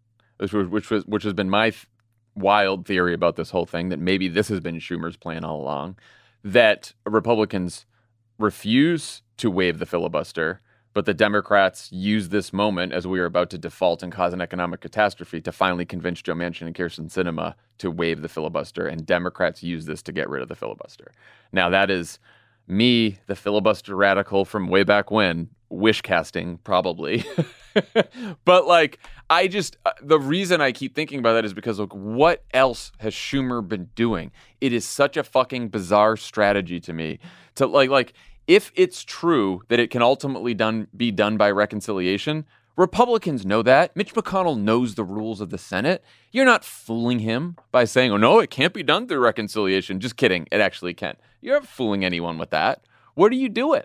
which has been my wild theory about this whole thing, that maybe this has been Schumer's plan all along, that Republicans refuse to waive the filibuster, but the Democrats use this moment as we are about to default and cause an economic catastrophe to finally convince Joe Manchin and Kyrsten Sinema to waive the filibuster, and Democrats use this to get rid of the filibuster. Now, that is me, the filibuster radical from way back when, wish casting, probably. But like, the reason I keep thinking about that is because, look, what else has Schumer been doing? It is such a fucking bizarre strategy to me to like, if it's true that it can ultimately be done by reconciliation, Republicans know that. Mitch McConnell knows the rules of the Senate. You're not fooling him by saying, oh, no, it can't be done through reconciliation. Just kidding. It actually can. You're not fooling anyone with that. What are you doing?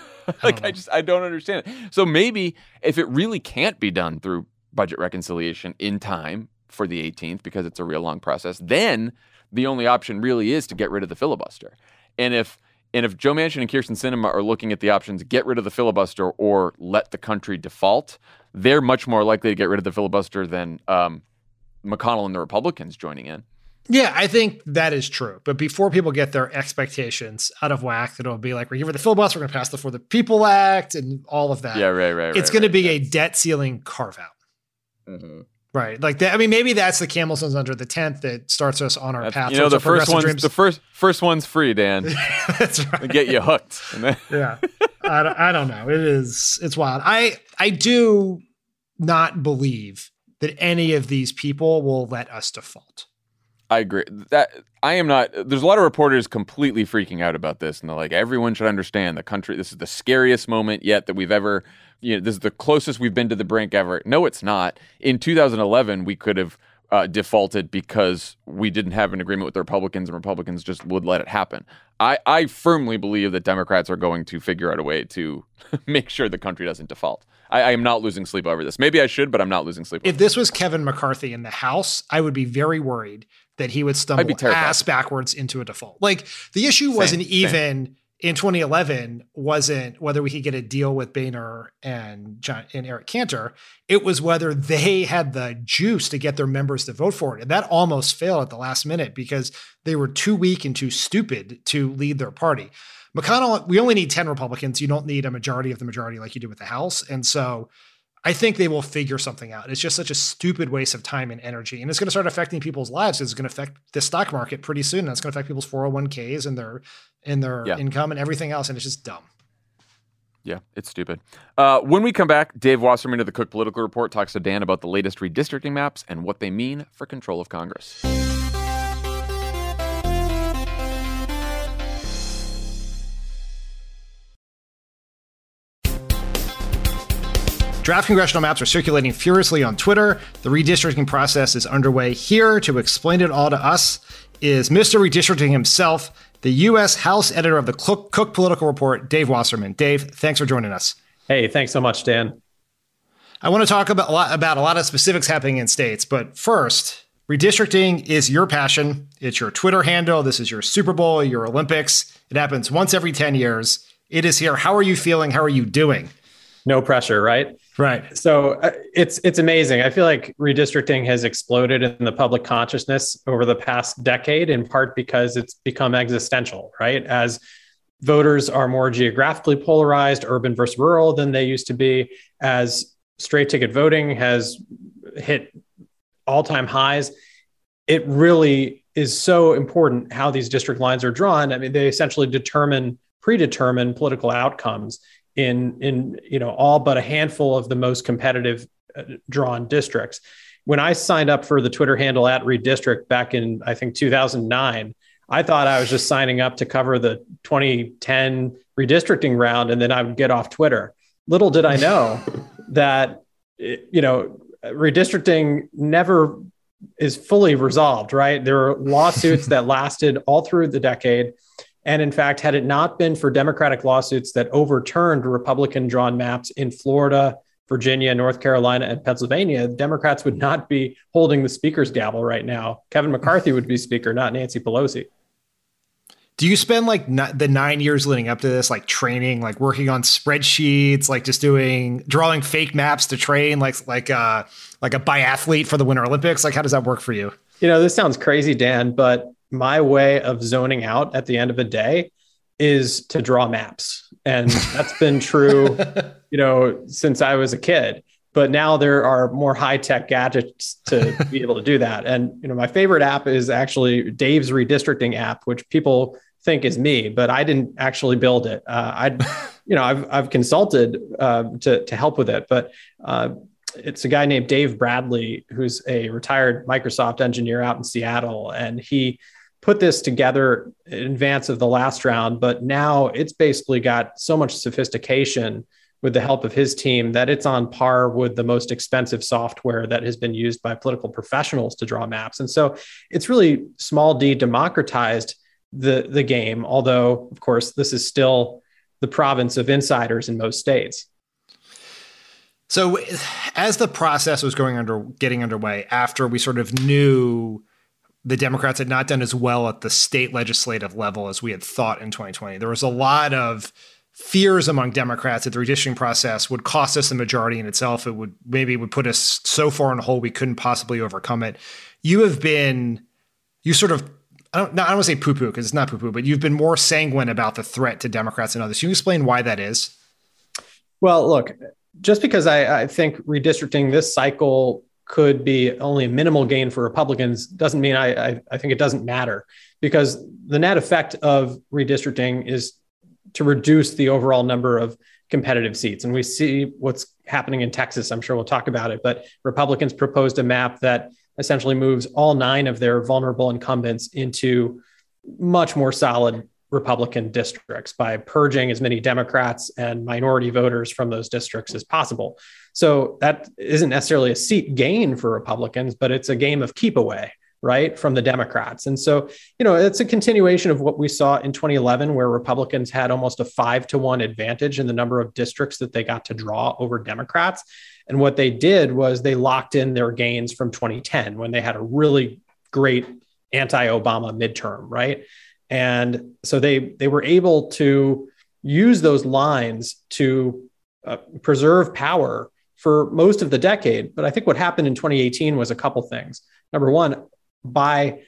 I don't understand it. So maybe if it really can't be done through budget reconciliation in time for the 18th, because it's a real long process, then the only option really is to get rid of the filibuster. And if Joe Manchin and Kyrsten Sinema are looking at the options, get rid of the filibuster or let the country default, they're much more likely to get rid of the filibuster than McConnell and the Republicans joining in. Yeah, I think that is true. But before people get their expectations out of whack, it'll be like, we're here for the filibuster, we're going to pass the For the People Act and all of that. Yeah, right. It's going to be a debt ceiling carve out. Mm-hmm. Right. Like that. I mean, maybe that's the camel stones under the tent that starts us on our path. You know, the first one's free, Dan. That's right. Get you hooked. Yeah. I don't know. It's wild. I do not believe that any of these people will let us default. I agree. I am not. There's a lot of reporters completely freaking out about this, and they're like, everyone should understand the country. This is the scariest moment yet that we've ever. This is the closest we've been to the brink ever. No, it's not. In 2011, we could have defaulted because we didn't have an agreement with the Republicans, and Republicans just would let it happen. I firmly believe that Democrats are going to figure out a way to make sure the country doesn't default. I am not losing sleep over this. Maybe I should, but I'm not losing sleep over If this was Kevin McCarthy in the House, I would be very worried that he would stumble ass backwards into a default. Like, the issue wasn't even in 2011, wasn't whether we could get a deal with Boehner and Eric Cantor. It was whether they had the juice to get their members to vote for it. And that almost failed at the last minute because they were too weak and too stupid to lead their party. McConnell, we only need 10 Republicans. You don't need a majority of the majority like you did with the House. And so I think they will figure something out. It's just such a stupid waste of time and energy. And it's going to start affecting people's lives. It's going to affect the stock market pretty soon. And it's going to affect people's 401ks and their income and everything else. And it's just dumb. Yeah, it's stupid. When we come back, Dave Wasserman of the Cook Political Report talks to Dan about the latest redistricting maps and what they mean for control of Congress. Draft congressional maps are circulating furiously on Twitter. The redistricting process is underway. Here to explain it all to us is Mr. Redistricting himself, the U.S. House editor of the Cook Political Report, Dave Wasserman. Dave, thanks for joining us. Hey, thanks so much, Dan. I want to talk about a lot of specifics happening in states, but first, redistricting is your passion. It's your Twitter handle. This is your Super Bowl, your Olympics. It happens once every 10 years. It is here. How are you feeling? How are you doing? No pressure, right? Right. So it's amazing. I feel like redistricting has exploded in the public consciousness over the past decade, in part because it's become existential, right? As voters are more geographically polarized, urban versus rural, than they used to be, as straight ticket voting has hit all-time highs. It really is so important how these district lines are drawn. I mean, they essentially predetermine political outcomes in all but a handful of the most competitive drawn districts. When I signed up for the Twitter handle @redistrict back in, I think, 2009, I thought I was just signing up to cover the 2010 redistricting round, and then I would get off Twitter. Little did I know that, redistricting never is fully resolved, right? There are lawsuits that lasted all through the decade. And in fact, had it not been for Democratic lawsuits that overturned Republican drawn maps in Florida, Virginia, North Carolina, and Pennsylvania, Democrats would not be holding the speaker's gavel right now. Kevin McCarthy would be speaker, not Nancy Pelosi. Do you spend like the 9 years leading up to this, like training, like working on spreadsheets, like just drawing fake maps to train, like a biathlete for the Winter Olympics? Like, how does that work for you? This sounds crazy, Dan, but my way of zoning out at the end of a day is to draw maps. And that's been true, since I was a kid. But now there are more high-tech gadgets to be able to do that. And, my favorite app is actually Dave's redistricting app, which people think is me, but I didn't actually build it. I've consulted to help with it, but it's a guy named Dave Bradley, who's a retired Microsoft engineer out in Seattle. And he put this together in advance of the last round, but now it's basically got so much sophistication with the help of his team that it's on par with the most expensive software that has been used by political professionals to draw maps. And so it's really small d democratized the game, although, of course, this is still the province of insiders in most states. So as the process was getting underway, after we sort of knew the Democrats had not done as well at the state legislative level as we had thought in 2020, there was a lot of fears among Democrats that the redistricting process would cost us the majority in itself. It would put us so far in a hole we couldn't possibly overcome it. You sort of, I don't want to say poo-poo because it's not poo-poo, but you've been more sanguine about the threat to Democrats than others. Can you explain why that is? Well, look, just because I think redistricting this cycle could be only a minimal gain for Republicans doesn't mean I think it doesn't matter, because the net effect of redistricting is to reduce the overall number of competitive seats. And we see what's happening in Texas. I'm sure we'll talk about it, but Republicans proposed a map that essentially moves all 9 of their vulnerable incumbents into much more solid Republican districts by purging as many Democrats and minority voters from those districts as possible. So that isn't necessarily a seat gain for Republicans, but it's a game of keep away, right, from the Democrats. And so, it's a continuation of what we saw in 2011, where Republicans had almost a 5-to-1 advantage in the number of districts that they got to draw over Democrats. And what they did was they locked in their gains from 2010, when they had a really great anti-Obama midterm, right? And so they were able to use those lines to preserve power for most of the decade. But I think what happened in 2018 was a couple things. Number one, by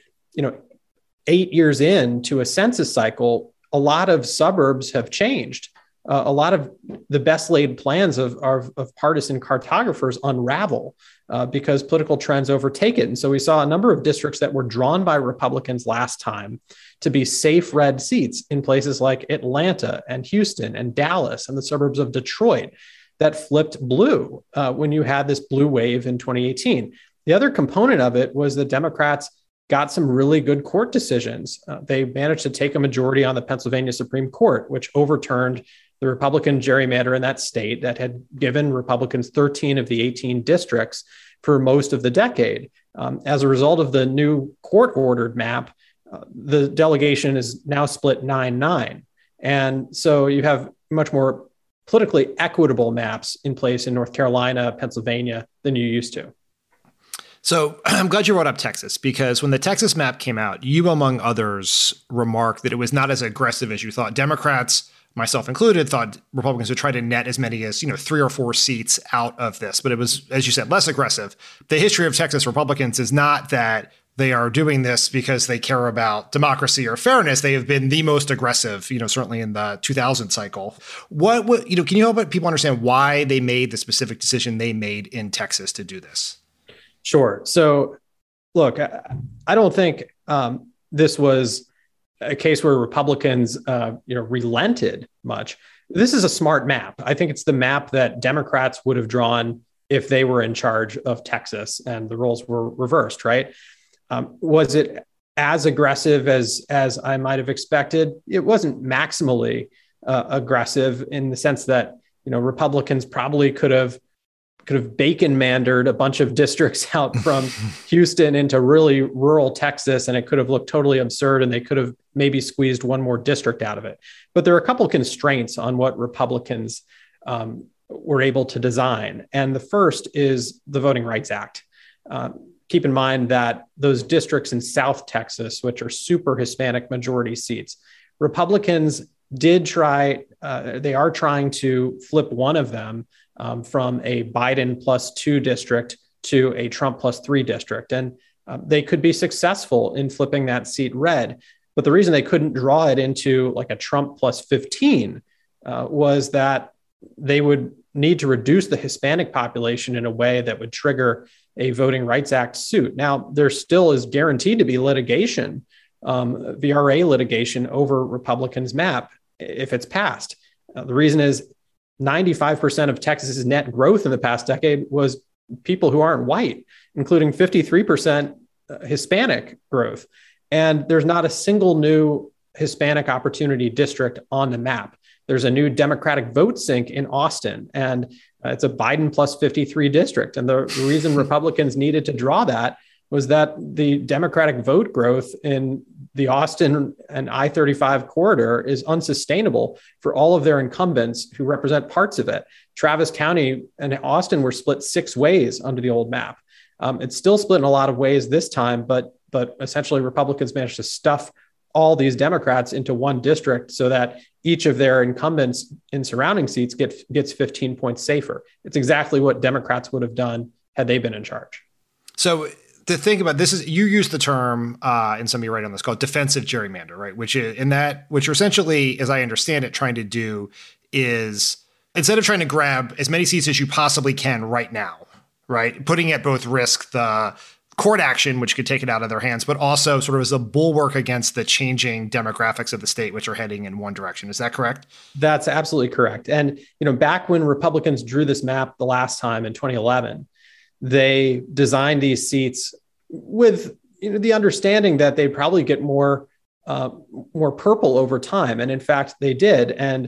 8 years into a census cycle, a lot of suburbs have changed. A lot of the best laid plans of partisan cartographers unravel because political trends overtake it. And so we saw a number of districts that were drawn by Republicans last time to be safe red seats in places like Atlanta and Houston and Dallas and the suburbs of Detroit that flipped blue when you had this blue wave in 2018. The other component of it was the Democrats got some really good court decisions. They managed to take a majority on the Pennsylvania Supreme Court, which overturned the Republican gerrymander in that state that had given Republicans 13 of the 18 districts for most of the decade. As a result of the new court-ordered map, the delegation is now split 9-9. And so you have much more politically equitable maps in place in North Carolina, Pennsylvania than you used to. So I'm glad you brought up Texas, because when the Texas map came out, you, among others, remarked that it was not as aggressive as you thought. Democrats myself included, thought Republicans would try to net as many as, 3 or 4 seats out of this. But it was, as you said, less aggressive. The history of Texas Republicans is not that they are doing this because they care about democracy or fairness. They have been the most aggressive, certainly in the 2000 cycle. What can you help people understand why they made the specific decision they made in Texas to do this? Sure. So, look, I don't think this was a case where Republicans, relented much. This is a smart map. I think it's the map that Democrats would have drawn if they were in charge of Texas and the roles were reversed, right? Was it as aggressive as I might have expected? It wasn't maximally aggressive in the sense that, Republicans probably could have bacon mandered a bunch of districts out from Houston into really rural Texas, and it could have looked totally absurd, and they could have maybe squeezed one more district out of it. But there are a couple of constraints on what Republicans were able to design. And the first is the Voting Rights Act. Keep in mind that those districts in South Texas, which are super Hispanic majority seats, Republicans they are trying to flip one of them from a Biden +2 district to a Trump +3 district. And they could be successful in flipping that seat red. But the reason they couldn't draw it into like a Trump +15 was that they would need to reduce the Hispanic population in a way that would trigger a Voting Rights Act suit. Now, there still is guaranteed to be litigation, VRA litigation over Republicans' map if it's passed. The reason is 95% of Texas's net growth in the past decade was people who aren't white, including 53% Hispanic growth. And there's not a single new Hispanic opportunity district on the map. There's a new Democratic vote sink in Austin, and it's a Biden +53 district. And the reason Republicans needed to draw that was that the Democratic vote growth in the Austin and I-35 corridor is unsustainable for all of their incumbents who represent parts of it. Travis County and Austin were split 6 ways under the old map. It's still split in a lot of ways this time, but essentially Republicans managed to stuff all these Democrats into one district so that each of their incumbents in surrounding seats gets 15 points safer. It's exactly what Democrats would have done had they been in charge. So to think about this is, you use the term in some of your writing on this called defensive gerrymander, right? Which you're essentially, as I understand it, trying to do is, instead of trying to grab as many seats as you possibly can right now, right? Putting at both risk the court action, which could take it out of their hands, but also sort of as a bulwark against the changing demographics of the state, which are heading in one direction. Is that correct? That's absolutely correct. And, back when Republicans drew this map the last time in 2011, they designed these seats with the understanding that they probably get more purple over time. And in fact, they did. And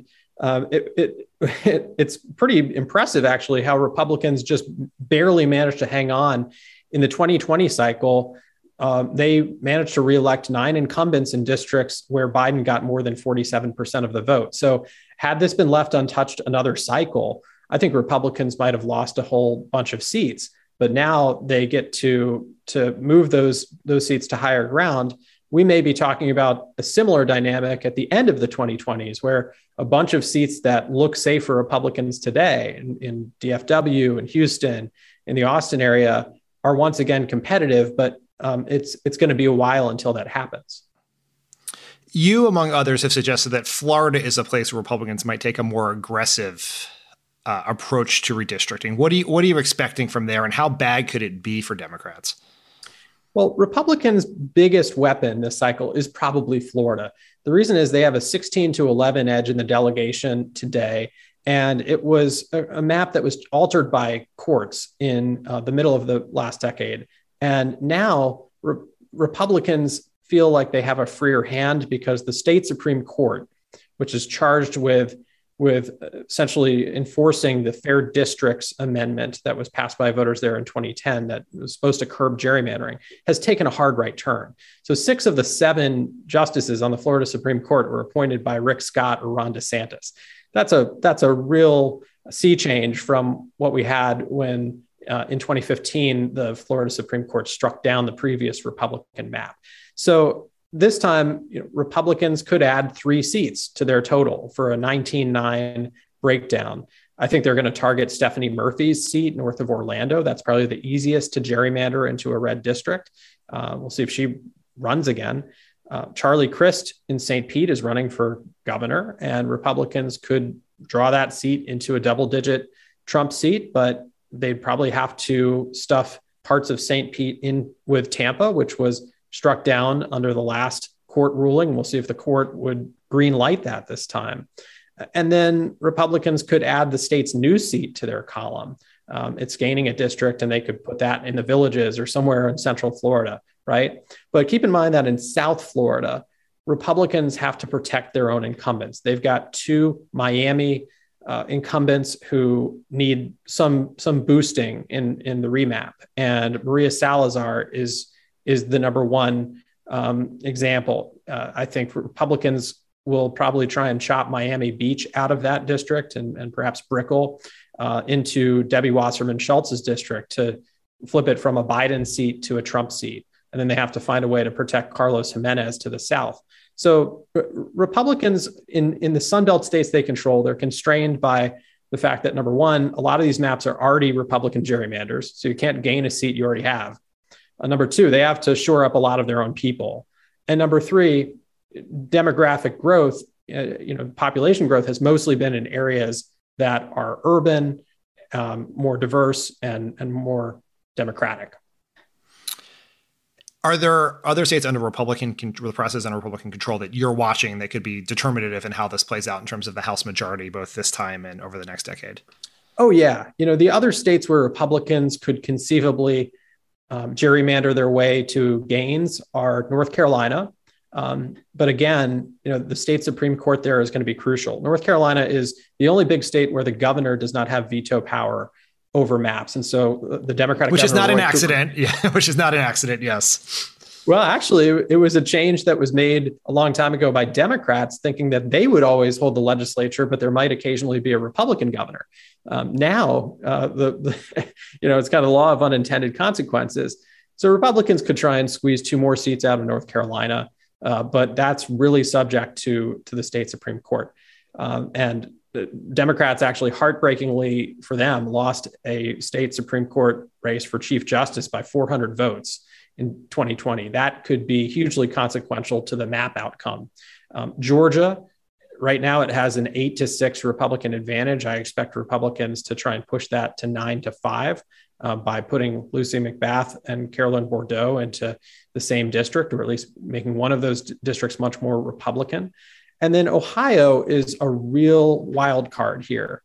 it's pretty impressive, actually, how Republicans just barely managed to hang on. In the 2020 cycle, they managed to reelect 9 incumbents in districts where Biden got more than 47% of the vote. So had this been left untouched another cycle, I think Republicans might have lost a whole bunch of seats. But now they get to move those seats to higher ground. We may be talking about a similar dynamic at the end of the 2020s, where a bunch of seats that look safe for Republicans today in DFW and Houston, in the Austin area, are once again competitive, but it's going to be a while until that happens. You, among others, have suggested that Florida is a place where Republicans might take a more aggressive approach to redistricting. What are you expecting from there, and how bad could it be for Democrats? Well, Republicans' biggest weapon this cycle is probably Florida. The reason is they have a 16-11 edge in the delegation today. And it was a map that was altered by courts in the middle of the last decade. And now Republicans feel like they have a freer hand because the state Supreme Court, which is charged with essentially enforcing the Fair Districts Amendment that was passed by voters there in 2010 that was supposed to curb gerrymandering, has taken a hard right turn. So 6 of the 7 justices on the Florida Supreme Court were appointed by Rick Scott or Ron DeSantis. That's a real sea change from what we had when in 2015, the Florida Supreme Court struck down the previous Republican map. So this time, Republicans could add 3 seats to their total for a 19-9 breakdown. I think they're going to target Stephanie Murphy's seat north of Orlando. That's probably the easiest to gerrymander into a red district. We'll see if she runs again. Charlie Crist in St. Pete is running for governor, and Republicans could draw that seat into a double-digit Trump seat, but they'd probably have to stuff parts of St. Pete in with Tampa, which was struck down under the last court ruling. We'll see if the court would green light that this time. And then Republicans could add the state's news seat to their column. It's gaining a district, and they could put that in the Villages or somewhere in Central Florida, right? But keep in mind that in South Florida, Republicans have to protect their own incumbents. They've got 2 Miami incumbents who need some boosting in the remap, and Maria Salazar is the number one example. I think Republicans will probably try and chop Miami Beach out of that district and perhaps Brickell into Debbie Wasserman Schultz's district to flip it from a Biden seat to a Trump seat. And then they have to find a way to protect Carlos Jimenez to the south. So Republicans in the Sunbelt states they control, they're constrained by the fact that, number one, a lot of these maps are already Republican gerrymanders, so you can't gain a seat you already have. Number two, they have to shore up a lot of their own people. And number three, demographic growth, population growth has mostly been in areas that are urban, more diverse, and more democratic. Are there other states under the process under Republican control that you're watching that could be determinative in how this plays out in terms of the House majority, both this time and over the next decade? Oh, yeah. The other states where Republicans could conceivably gerrymander their way to gains are North Carolina. But again, the state Supreme Court there is going to be crucial. North Carolina is the only big state where the governor does not have veto power over maps. And so the Democratic which is not an accident. Yeah, which is not an accident. Yes. Well, actually, it was a change that was made a long time ago by Democrats thinking that they would always hold the legislature, but there might occasionally be a Republican governor. Now, it's kind of the law of unintended consequences. So Republicans could try and squeeze 2 more seats out of North Carolina, but that's really subject to the state Supreme Court. And the Democrats actually, heartbreakingly for them, lost a state Supreme Court race for Chief Justice by 400 votes in 2020. That could be hugely consequential to the map outcome. Georgia, right now, it has an 8-6 Republican advantage. I expect Republicans to try and push that to 9-5 by putting Lucy McBath and Carolyn Bourdeaux into the same district, or at least making one of those districts much more Republican. And then Ohio is a real wild card here.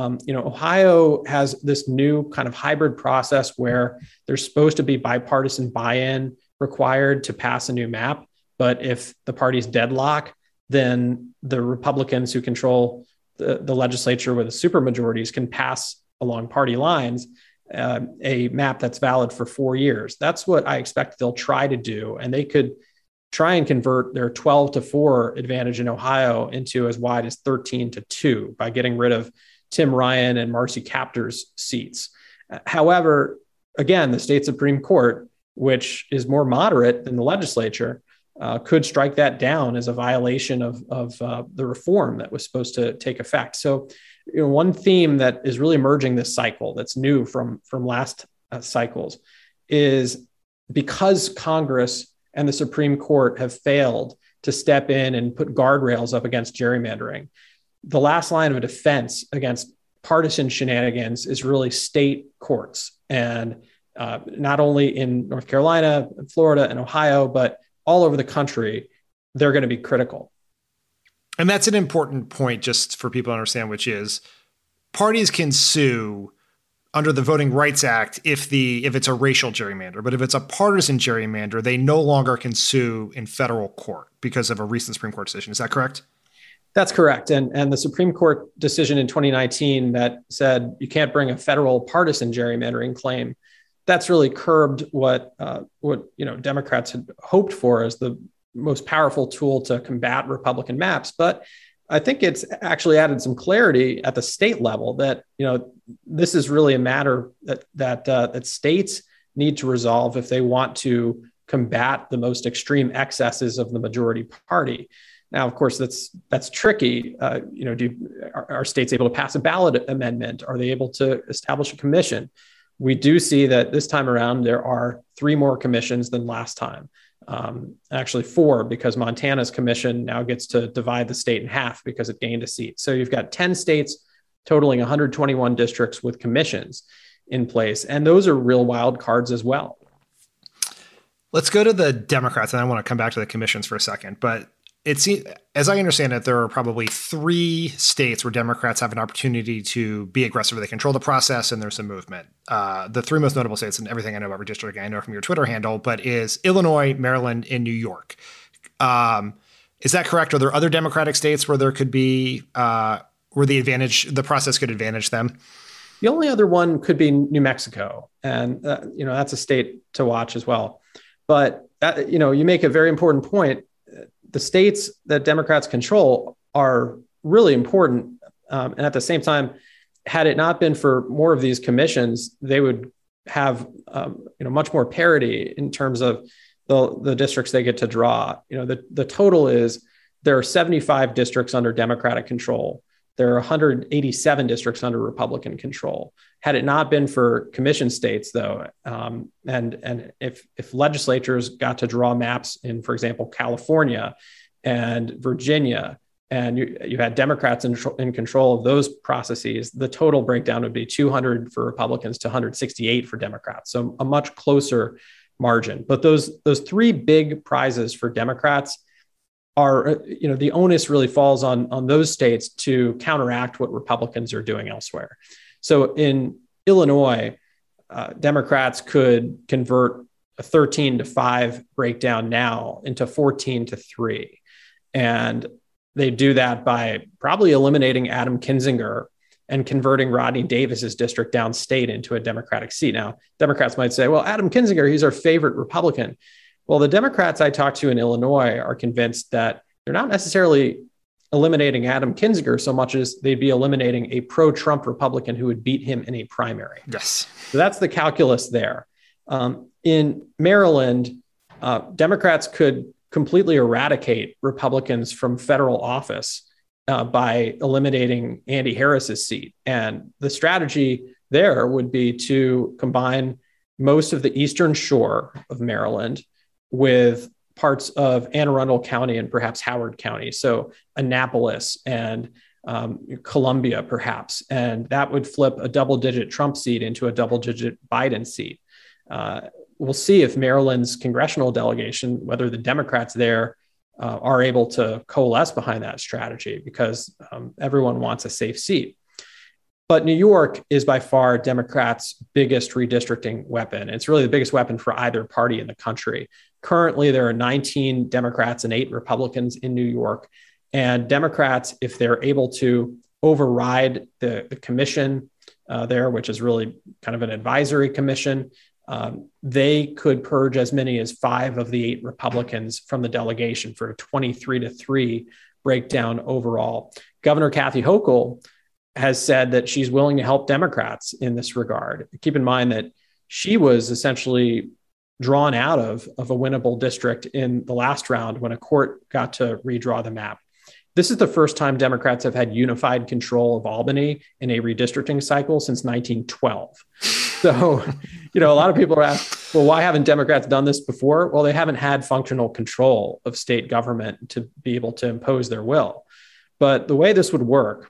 Ohio has this new kind of hybrid process where there's supposed to be bipartisan buy-in required to pass a new map. But if the parties deadlock, then the Republicans who control the legislature with the supermajorities can pass along party lines a map that's valid for 4 years. That's what I expect they'll try to do. And they could try and convert their 12-4 advantage in Ohio into as wide as 13-2 by getting rid of Tim Ryan and Marcy Kaptur's seats. However, again, the state Supreme Court, which is more moderate than the legislature, could strike that down as a violation of the reform that was supposed to take effect. So, one theme that is really emerging this cycle that's new from last cycles is because Congress and the Supreme Court have failed to step in and put guardrails up against gerrymandering, the last line of defense against partisan shenanigans is really state courts. And not only in North Carolina, Florida, and Ohio, but all over the country, they're going to be critical. And that's an important point just for people to understand, which is parties can sue under the Voting Rights Act if it's a racial gerrymander. But if it's a partisan gerrymander, they no longer can sue in federal court because of a recent Supreme Court decision. Is that correct? That's correct. And the Supreme Court decision in 2019 that said you can't bring a federal partisan gerrymandering claim, that's really curbed what Democrats had hoped for as the most powerful tool to combat Republican maps. But I think it's actually added some clarity at the state level that this is really a matter that states need to resolve if they want to combat the most extreme excesses of the majority party. Now, of course, that's tricky. Are states able to pass a ballot amendment? Are they able to establish a commission? We do see that this time around, there are 3 more commissions than last time. Actually 4, because Montana's commission now gets to divide the state in half because it gained a seat. So you've got 10 states totaling 121 districts with commissions in place. And those are real wild cards as well. Let's go to the Democrats, and I want to come back to the commissions for a second. But it seems, as I understand it, there are probably 3 states where Democrats have an opportunity to be aggressive. They control the process, and there's some movement. The 3 most notable states, and everything I know about redistricting, I know from your Twitter handle, but is Illinois, Maryland, and New York. Is that correct? Are there other Democratic states where there could be where the process could advantage them? The only other one could be New Mexico, and that's a state to watch as well. But you make a very important point. The states that Democrats control are really important. And at the same time, had it not been for more of these commissions, they would have much more parity in terms of the districts they get to draw. The total is there are 75 districts under Democratic control. There are 187 districts under Republican control. Had it not been for commission states, though, and if legislatures got to draw maps in, for example, California and Virginia, and you had Democrats in control of those processes, the total breakdown would be 200 for Republicans to 168 for Democrats. So a much closer margin. But those 3 big prizes for Democrats are, the onus really falls on those states to counteract what Republicans are doing elsewhere. So in Illinois, Democrats could convert a 13-5 breakdown now into 14-3. And they do that by probably eliminating Adam Kinzinger and converting Rodney Davis's district downstate into a Democratic seat. Now, Democrats might say, well, Adam Kinzinger, he's our favorite Republican. Well, the Democrats I talked to in Illinois are convinced that they're not necessarily eliminating Adam Kinzinger so much as they'd be eliminating a pro-Trump Republican who would beat him in a primary. Yes. So that's the calculus there. In Maryland, Democrats could completely eradicate Republicans from federal office by eliminating Andy Harris's seat. And the strategy there would be to combine most of the eastern shore of Maryland with parts of Anne Arundel County and perhaps Howard County. So Annapolis and Columbia, perhaps. And that would flip a double-digit Trump seat into a double-digit Biden seat. We'll see if Maryland's congressional delegation, whether the Democrats there are able to coalesce behind that strategy, because everyone wants a safe seat. But New York is by far Democrats' biggest redistricting weapon. It's really the biggest weapon for either party in the country. Currently, there are 19 Democrats and 8 Republicans in New York. And Democrats, if they're able to override the commission there, which is really kind of an advisory commission, they could purge as many as 5 of the 8 Republicans from the delegation for a 23-3 breakdown overall. Governor Kathy Hochul has said that she's willing to help Democrats in this regard. Keep in mind that she was essentially drawn out of a winnable district in the last round when a court got to redraw the map. This is the first time Democrats have had unified control of Albany in a redistricting cycle since 1912. So, a lot of people are asked, well, why haven't Democrats done this before? Well, they haven't had functional control of state government to be able to impose their will. But the way this would work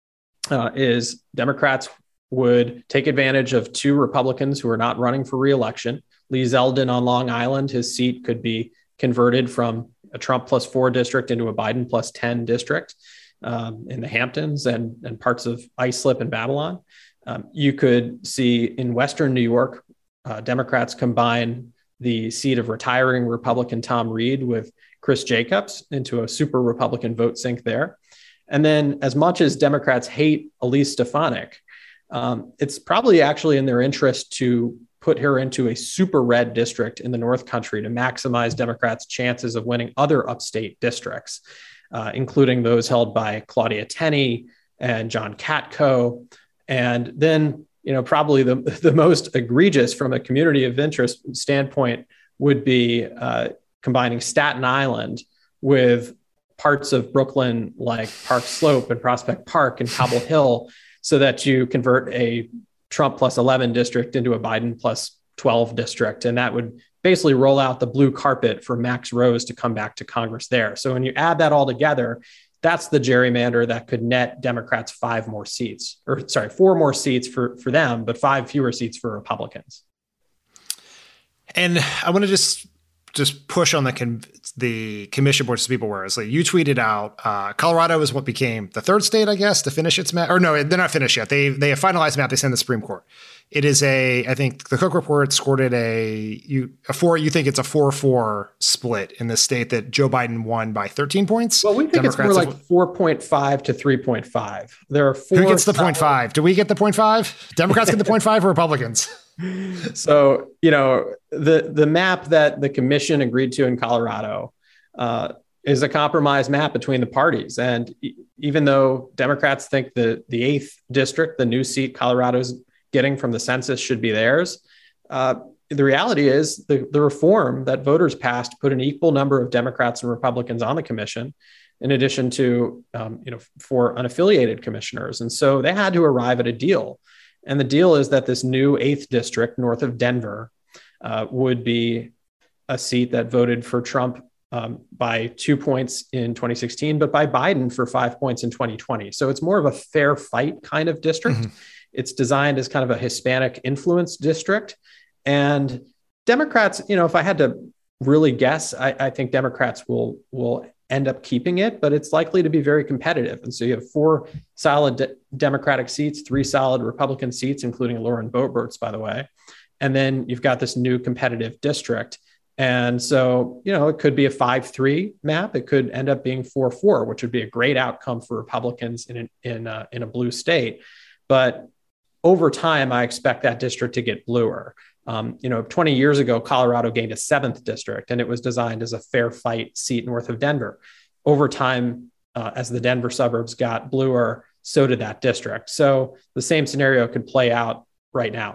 is Democrats would take advantage of 2 Republicans who are not running for re-election. Lee Zeldin on Long Island, his seat could be converted from a Trump +4 district into a Biden +10 district in the Hamptons and parts of Islip and Babylon. You could see in Western New York, Democrats combine the seat of retiring Republican Tom Reed with Chris Jacobs into a super Republican vote sink there. And then, as much as Democrats hate Elise Stefanik, it's probably actually in their interest to put her into a super red district in the North Country to maximize Democrats' chances of winning other upstate districts, including those held by Claudia Tenney and John Katko. And then, probably the most egregious from a community of interest standpoint would be combining Staten Island with parts of Brooklyn like Park Slope and Prospect Park and Cobble Hill, so that you convert a Trump plus 11 district into a Biden plus 12 district. And that would basically roll out the blue carpet for Max Rose to come back to Congress there. So when you add that all together, that's the gerrymander that could net Democrats 4 more seats for them, but 5 fewer seats for Republicans. And I want to just push on the commission board so people were. It's like you tweeted out, Colorado is what became the third state, I guess, to finish its map. Or no, they're not finished yet. They have finalized the map. They sent to the Supreme Court. It is I think the Cook report scored it you think it's a 4-4 split in the state that Joe Biden won by 13 points. Well, we think Democrats it's more like 4.5 to 3.5. There are 4. Who gets the 0.5? Do we get the 0.5? Democrats get the 0.5 or Republicans? So, the map that the commission agreed to in Colorado is a compromise map between the parties. And even though Democrats think the 8th district, the new seat Colorado's getting from the census, should be theirs, the reality is the reform that voters passed put an equal number of Democrats and Republicans on the commission, in addition to 4 unaffiliated commissioners. And so they had to arrive at a deal. And the deal is that this new 8th district north of Denver would be a seat that voted for Trump by 2 points in 2016, but by Biden for 5 points in 2020. So it's more of a fair fight kind of district. Mm-hmm. It's designed as kind of a Hispanic influence district. And Democrats, if I had to really guess, I think Democrats will end up keeping it, but it's likely to be very competitive. And so you have 4 solid Democratic seats, 3 solid Republican seats, including Lauren Boeberts, by the way. And then you've got this new competitive district. And so, it could be a 5-3 map. It could end up being 4-4, which would be a great outcome for Republicans in a blue state. But over time, I expect that district to get bluer. 20 years ago, Colorado gained a 7th district, and it was designed as a fair fight seat north of Denver. Over time, as the Denver suburbs got bluer, so did that district. So the same scenario could play out right now.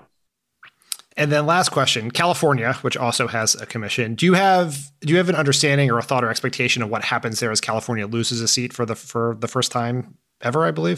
And then last question, California, which also has a commission. Do you have an understanding or a thought or expectation of what happens there as California loses a seat for the first time ever, I believe?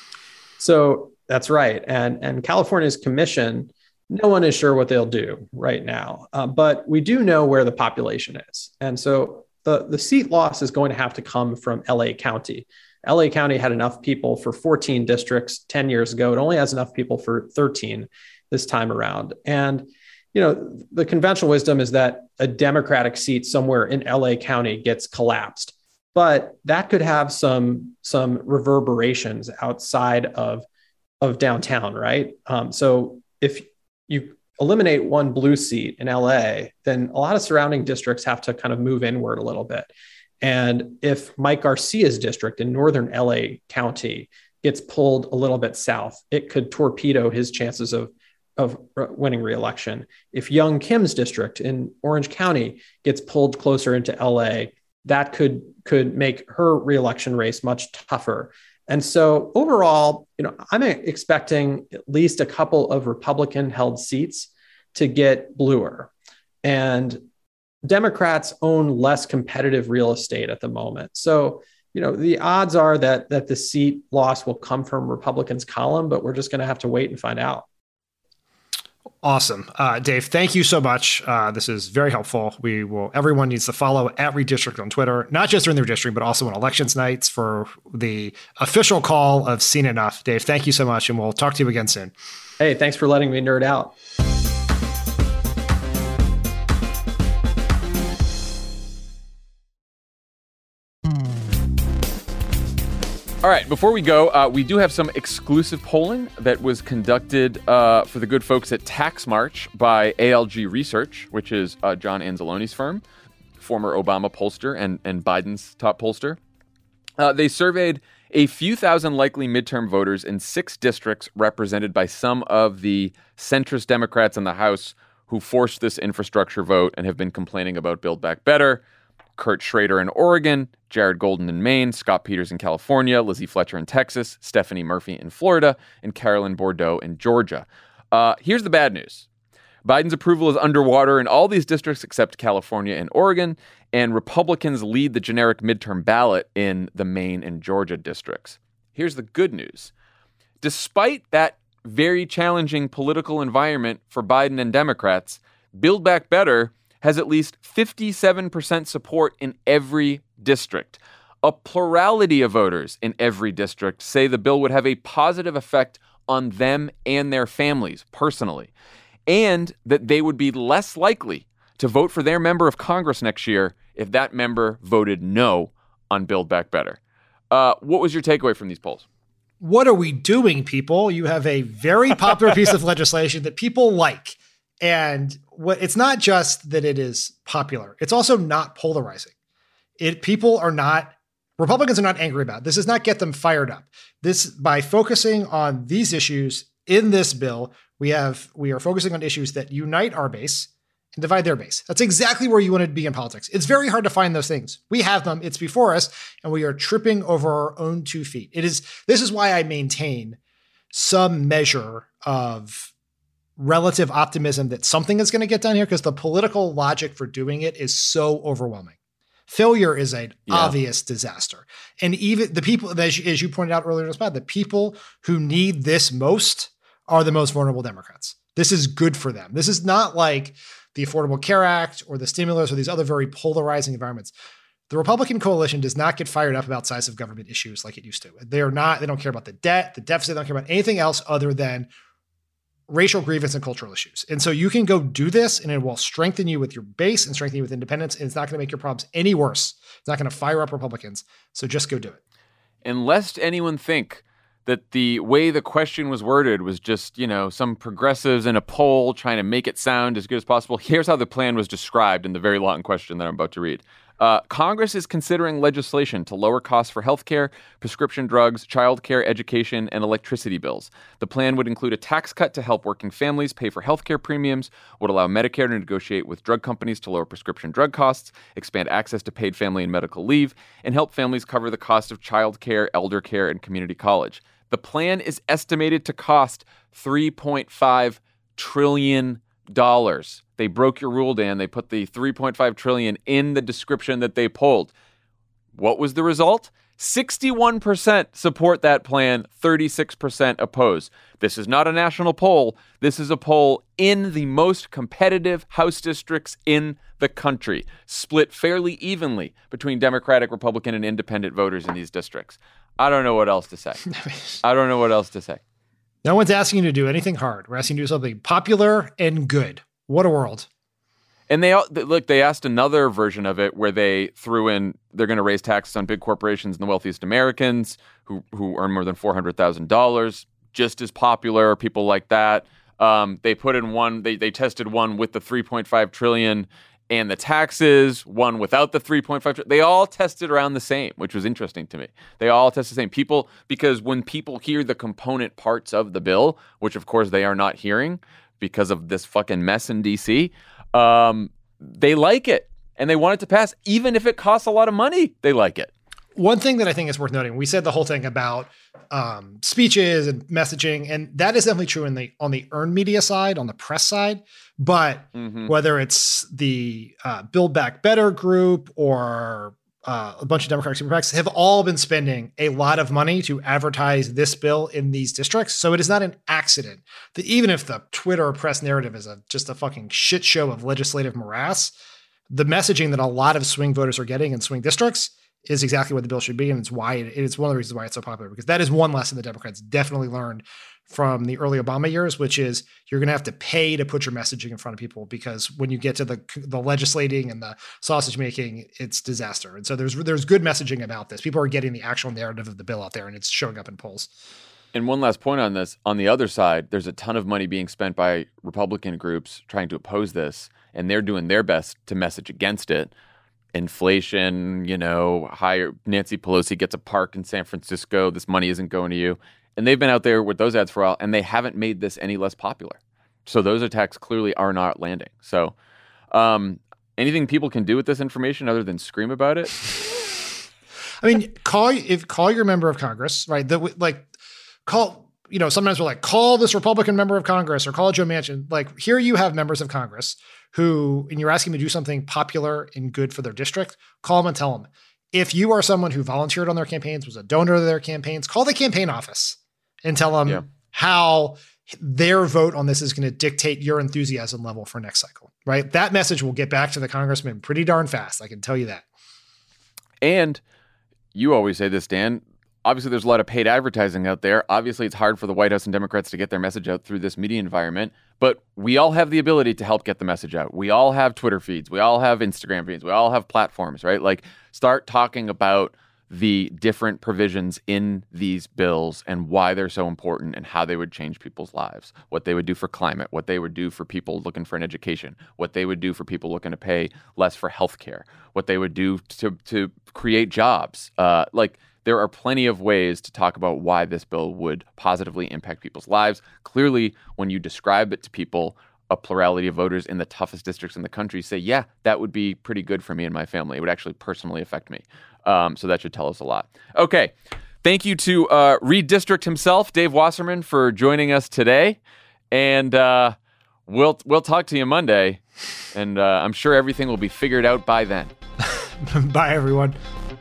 So that's right. And California's commission, no one is sure what they'll do right now, but we do know where the population is. And so the seat loss is going to have to come from LA County. LA County had enough people for 14 districts 10 years ago. It only has enough people for 13 this time around. And, the conventional wisdom is that a Democratic seat somewhere in LA County gets collapsed, but that could have some reverberations outside of downtown, right? So if you eliminate one blue seat in LA, then a lot of surrounding districts have to kind of move inward a little bit. And if Mike Garcia's district in northern LA County gets pulled a little bit south, it could torpedo his chances of winning re-election. If Young Kim's district in Orange County gets pulled closer into LA, that could make her re-election race much tougher. And so overall, I'm expecting at least a couple of Republican-held seats to get bluer. And Democrats own less competitive real estate at the moment. So, the odds are that the seat loss will come from Republicans' column, but we're just going to have to wait and find out. Awesome. Dave, thank you so much. This is very helpful. Everyone needs to follow @Redistrict on Twitter, not just during the redistricting, but also on elections nights for the official call of Seen Enough. Dave, thank you so much, and we'll talk to you again soon. Hey, thanks for letting me nerd out. All right, before we go, we do have some exclusive polling that was conducted for the good folks at Tax March by ALG Research, which is John Anzalone's firm, former Obama pollster and Biden's top pollster. They surveyed a few thousand likely midterm voters in 6 districts represented by some of the centrist Democrats in the House who forced this infrastructure vote and have been complaining about Build Back Better. Kurt Schrader in Oregon, Jared Golden in Maine, Scott Peters in California, Lizzie Fletcher in Texas, Stephanie Murphy in Florida, and Carolyn Bordeaux in Georgia. Here's the bad news. Biden's approval is underwater in all these districts except California and Oregon, and Republicans lead the generic midterm ballot in the Maine and Georgia districts. Here's the good news. Despite that very challenging political environment for Biden and Democrats, Build Back Better has at least 57% support in every district. A plurality of voters in every district say the bill would have a positive effect on them and their families personally, and that they would be less likely to vote for their member of Congress next year if that member voted no on Build Back Better. What was your takeaway from these polls? What are we doing, people? You have a very popular piece of legislation that people like. And it's not just that it is popular. It's also not polarizing. Republicans are not angry about it. This does not get them fired up. By focusing on these issues in this bill, we are focusing on issues that unite our base and divide their base. That's exactly where you want to be in politics. It's very hard to find those things. We have them. It's before us, and we are tripping over our own 2 feet. This is why I maintain some measure of relative optimism that something is going to get done here, because the political logic for doing it is so overwhelming. Failure is an obvious disaster. And even the people, as you pointed out earlier in the spot, the people who need this most are the most vulnerable Democrats. This is good for them. This is not like the Affordable Care Act or the stimulus or these other very polarizing environments. The Republican coalition does not get fired up about size of government issues like it used to. They don't care about the debt, the deficit, they don't care about anything else other than racial grievance and cultural issues. And so you can go do this and it will strengthen you with your base and strengthen you with independence. And it's not going to make your problems any worse. It's not going to fire up Republicans. So just go do it. And lest anyone think that the way the question was worded was just, some progressives in a poll trying to make it sound as good as possible. Here's how the plan was described in the very long question that I'm about to read. Congress is considering legislation to lower costs for healthcare, prescription drugs, childcare, education, and electricity bills. The plan would include a tax cut to help working families pay for healthcare premiums, would allow Medicare to negotiate with drug companies to lower prescription drug costs, expand access to paid family and medical leave, and help families cover the cost of childcare, elder care, and community college. The plan is estimated to cost $3.5 trillion. They broke your rule, Dan. They put the $3.5 trillion in the description that they polled. What was the result? 61% support that plan, 36% oppose. This is not a national poll. This is a poll in the most competitive House districts in the country, split fairly evenly between Democratic, Republican, and independent voters in these districts. I don't know what else to say. No one's asking you to do anything hard. We're asking you to do something popular and good. What a world. And they asked another version of it where they threw in, they're going to raise taxes on big corporations and the wealthiest Americans who earn more than $400,000. Just as popular, people like that. They put in one, they tested one with the $3.5 trillion and the taxes, one without the 3.5 trillion. They all tested around the same, which was interesting to me. They all tested the same. Because when people hear the component parts of the bill, which of course they are not hearing because of this fucking mess in DC, they like it and they want it to pass. Even if it costs a lot of money, they like it. One thing that I think is worth noting, we said the whole thing about speeches and messaging, and that is definitely true on the earned media side, on the press side. But whether it's the Build Back Better group or a bunch of Democratic super PACs have all been spending a lot of money to advertise this bill in these districts. So it is not an accident that even if the Twitter press narrative is just a fucking shit show of legislative morass, the messaging that a lot of swing voters are getting in swing districts is exactly what the bill should be. And it's why it's one of the reasons why it's so popular, because that is one lesson the Democrats definitely learned from the early Obama years, which is you're going to have to pay to put your messaging in front of people, because when you get to the legislating and the sausage making, it's disaster. And so there's good messaging about this. People are getting the actual narrative of the bill out there, and it's showing up in polls. And one last point on this. On the other side, there's a ton of money being spent by Republican groups trying to oppose this, and they're doing their best to message against it. Inflation, higher. Nancy Pelosi gets a park in San Francisco. This money isn't going to you. And they've been out there with those ads for a while, and they haven't made this any less popular. So those attacks clearly are not landing. So anything people can do with this information other than scream about it? I mean, call your member of Congress, right? sometimes we're like, call this Republican member of Congress or call Joe Manchin. Like, here you have members of Congress who, and you're asking them to do something popular and good for their district, call them and tell them. If you are someone who volunteered on their campaigns, was a donor to their campaigns, call the campaign office and tell them how their vote on this is going to dictate your enthusiasm level for next cycle, right? That message will get back to the congressman pretty darn fast. I can tell you that. And you always say this, Dan. Obviously, there's a lot of paid advertising out there. Obviously, it's hard for the White House and Democrats to get their message out through this media environment. But we all have the ability to help get the message out. We all have Twitter feeds. We all have Instagram feeds. We all have platforms, right? Like, start talking about the different provisions in these bills and why they're so important and how they would change people's lives, what they would do for climate, what they would do for people looking for an education, what they would do for people looking to pay less for healthcare, what they would do to create jobs. There are plenty of ways to talk about why this bill would positively impact people's lives. Clearly, when you describe it to people, a plurality of voters in the toughest districts in the country say, yeah, that would be pretty good for me and my family. It would actually personally affect me. So that should tell us a lot. Okay. Thank you to Redistrict himself, Dave Wasserman, for joining us today. And we'll talk to you Monday. And I'm sure everything will be figured out by then. Bye, everyone.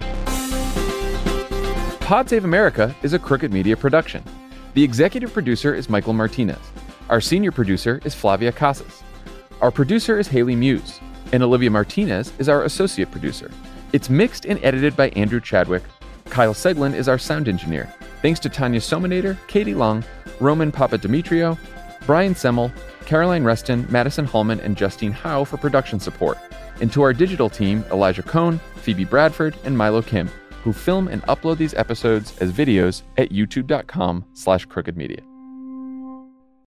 Pod Save America is a Crooked Media production. The executive producer is Michael Martinez. Our senior producer is Flavia Casas. Our producer is Haley Muse. And Olivia Martinez is our associate producer. It's mixed and edited by Andrew Chadwick. Kyle Seglin is our sound engineer. Thanks to Tanya Sominator, Katie Long, Roman Papadimitriou, Brian Semmel, Caroline Reston, Madison Hallman, and Justine Howe for production support. And to our digital team, Elijah Cohn, Phoebe Bradford, and Milo Kim, who film and upload these episodes as videos at youtube.com/crookedmedia.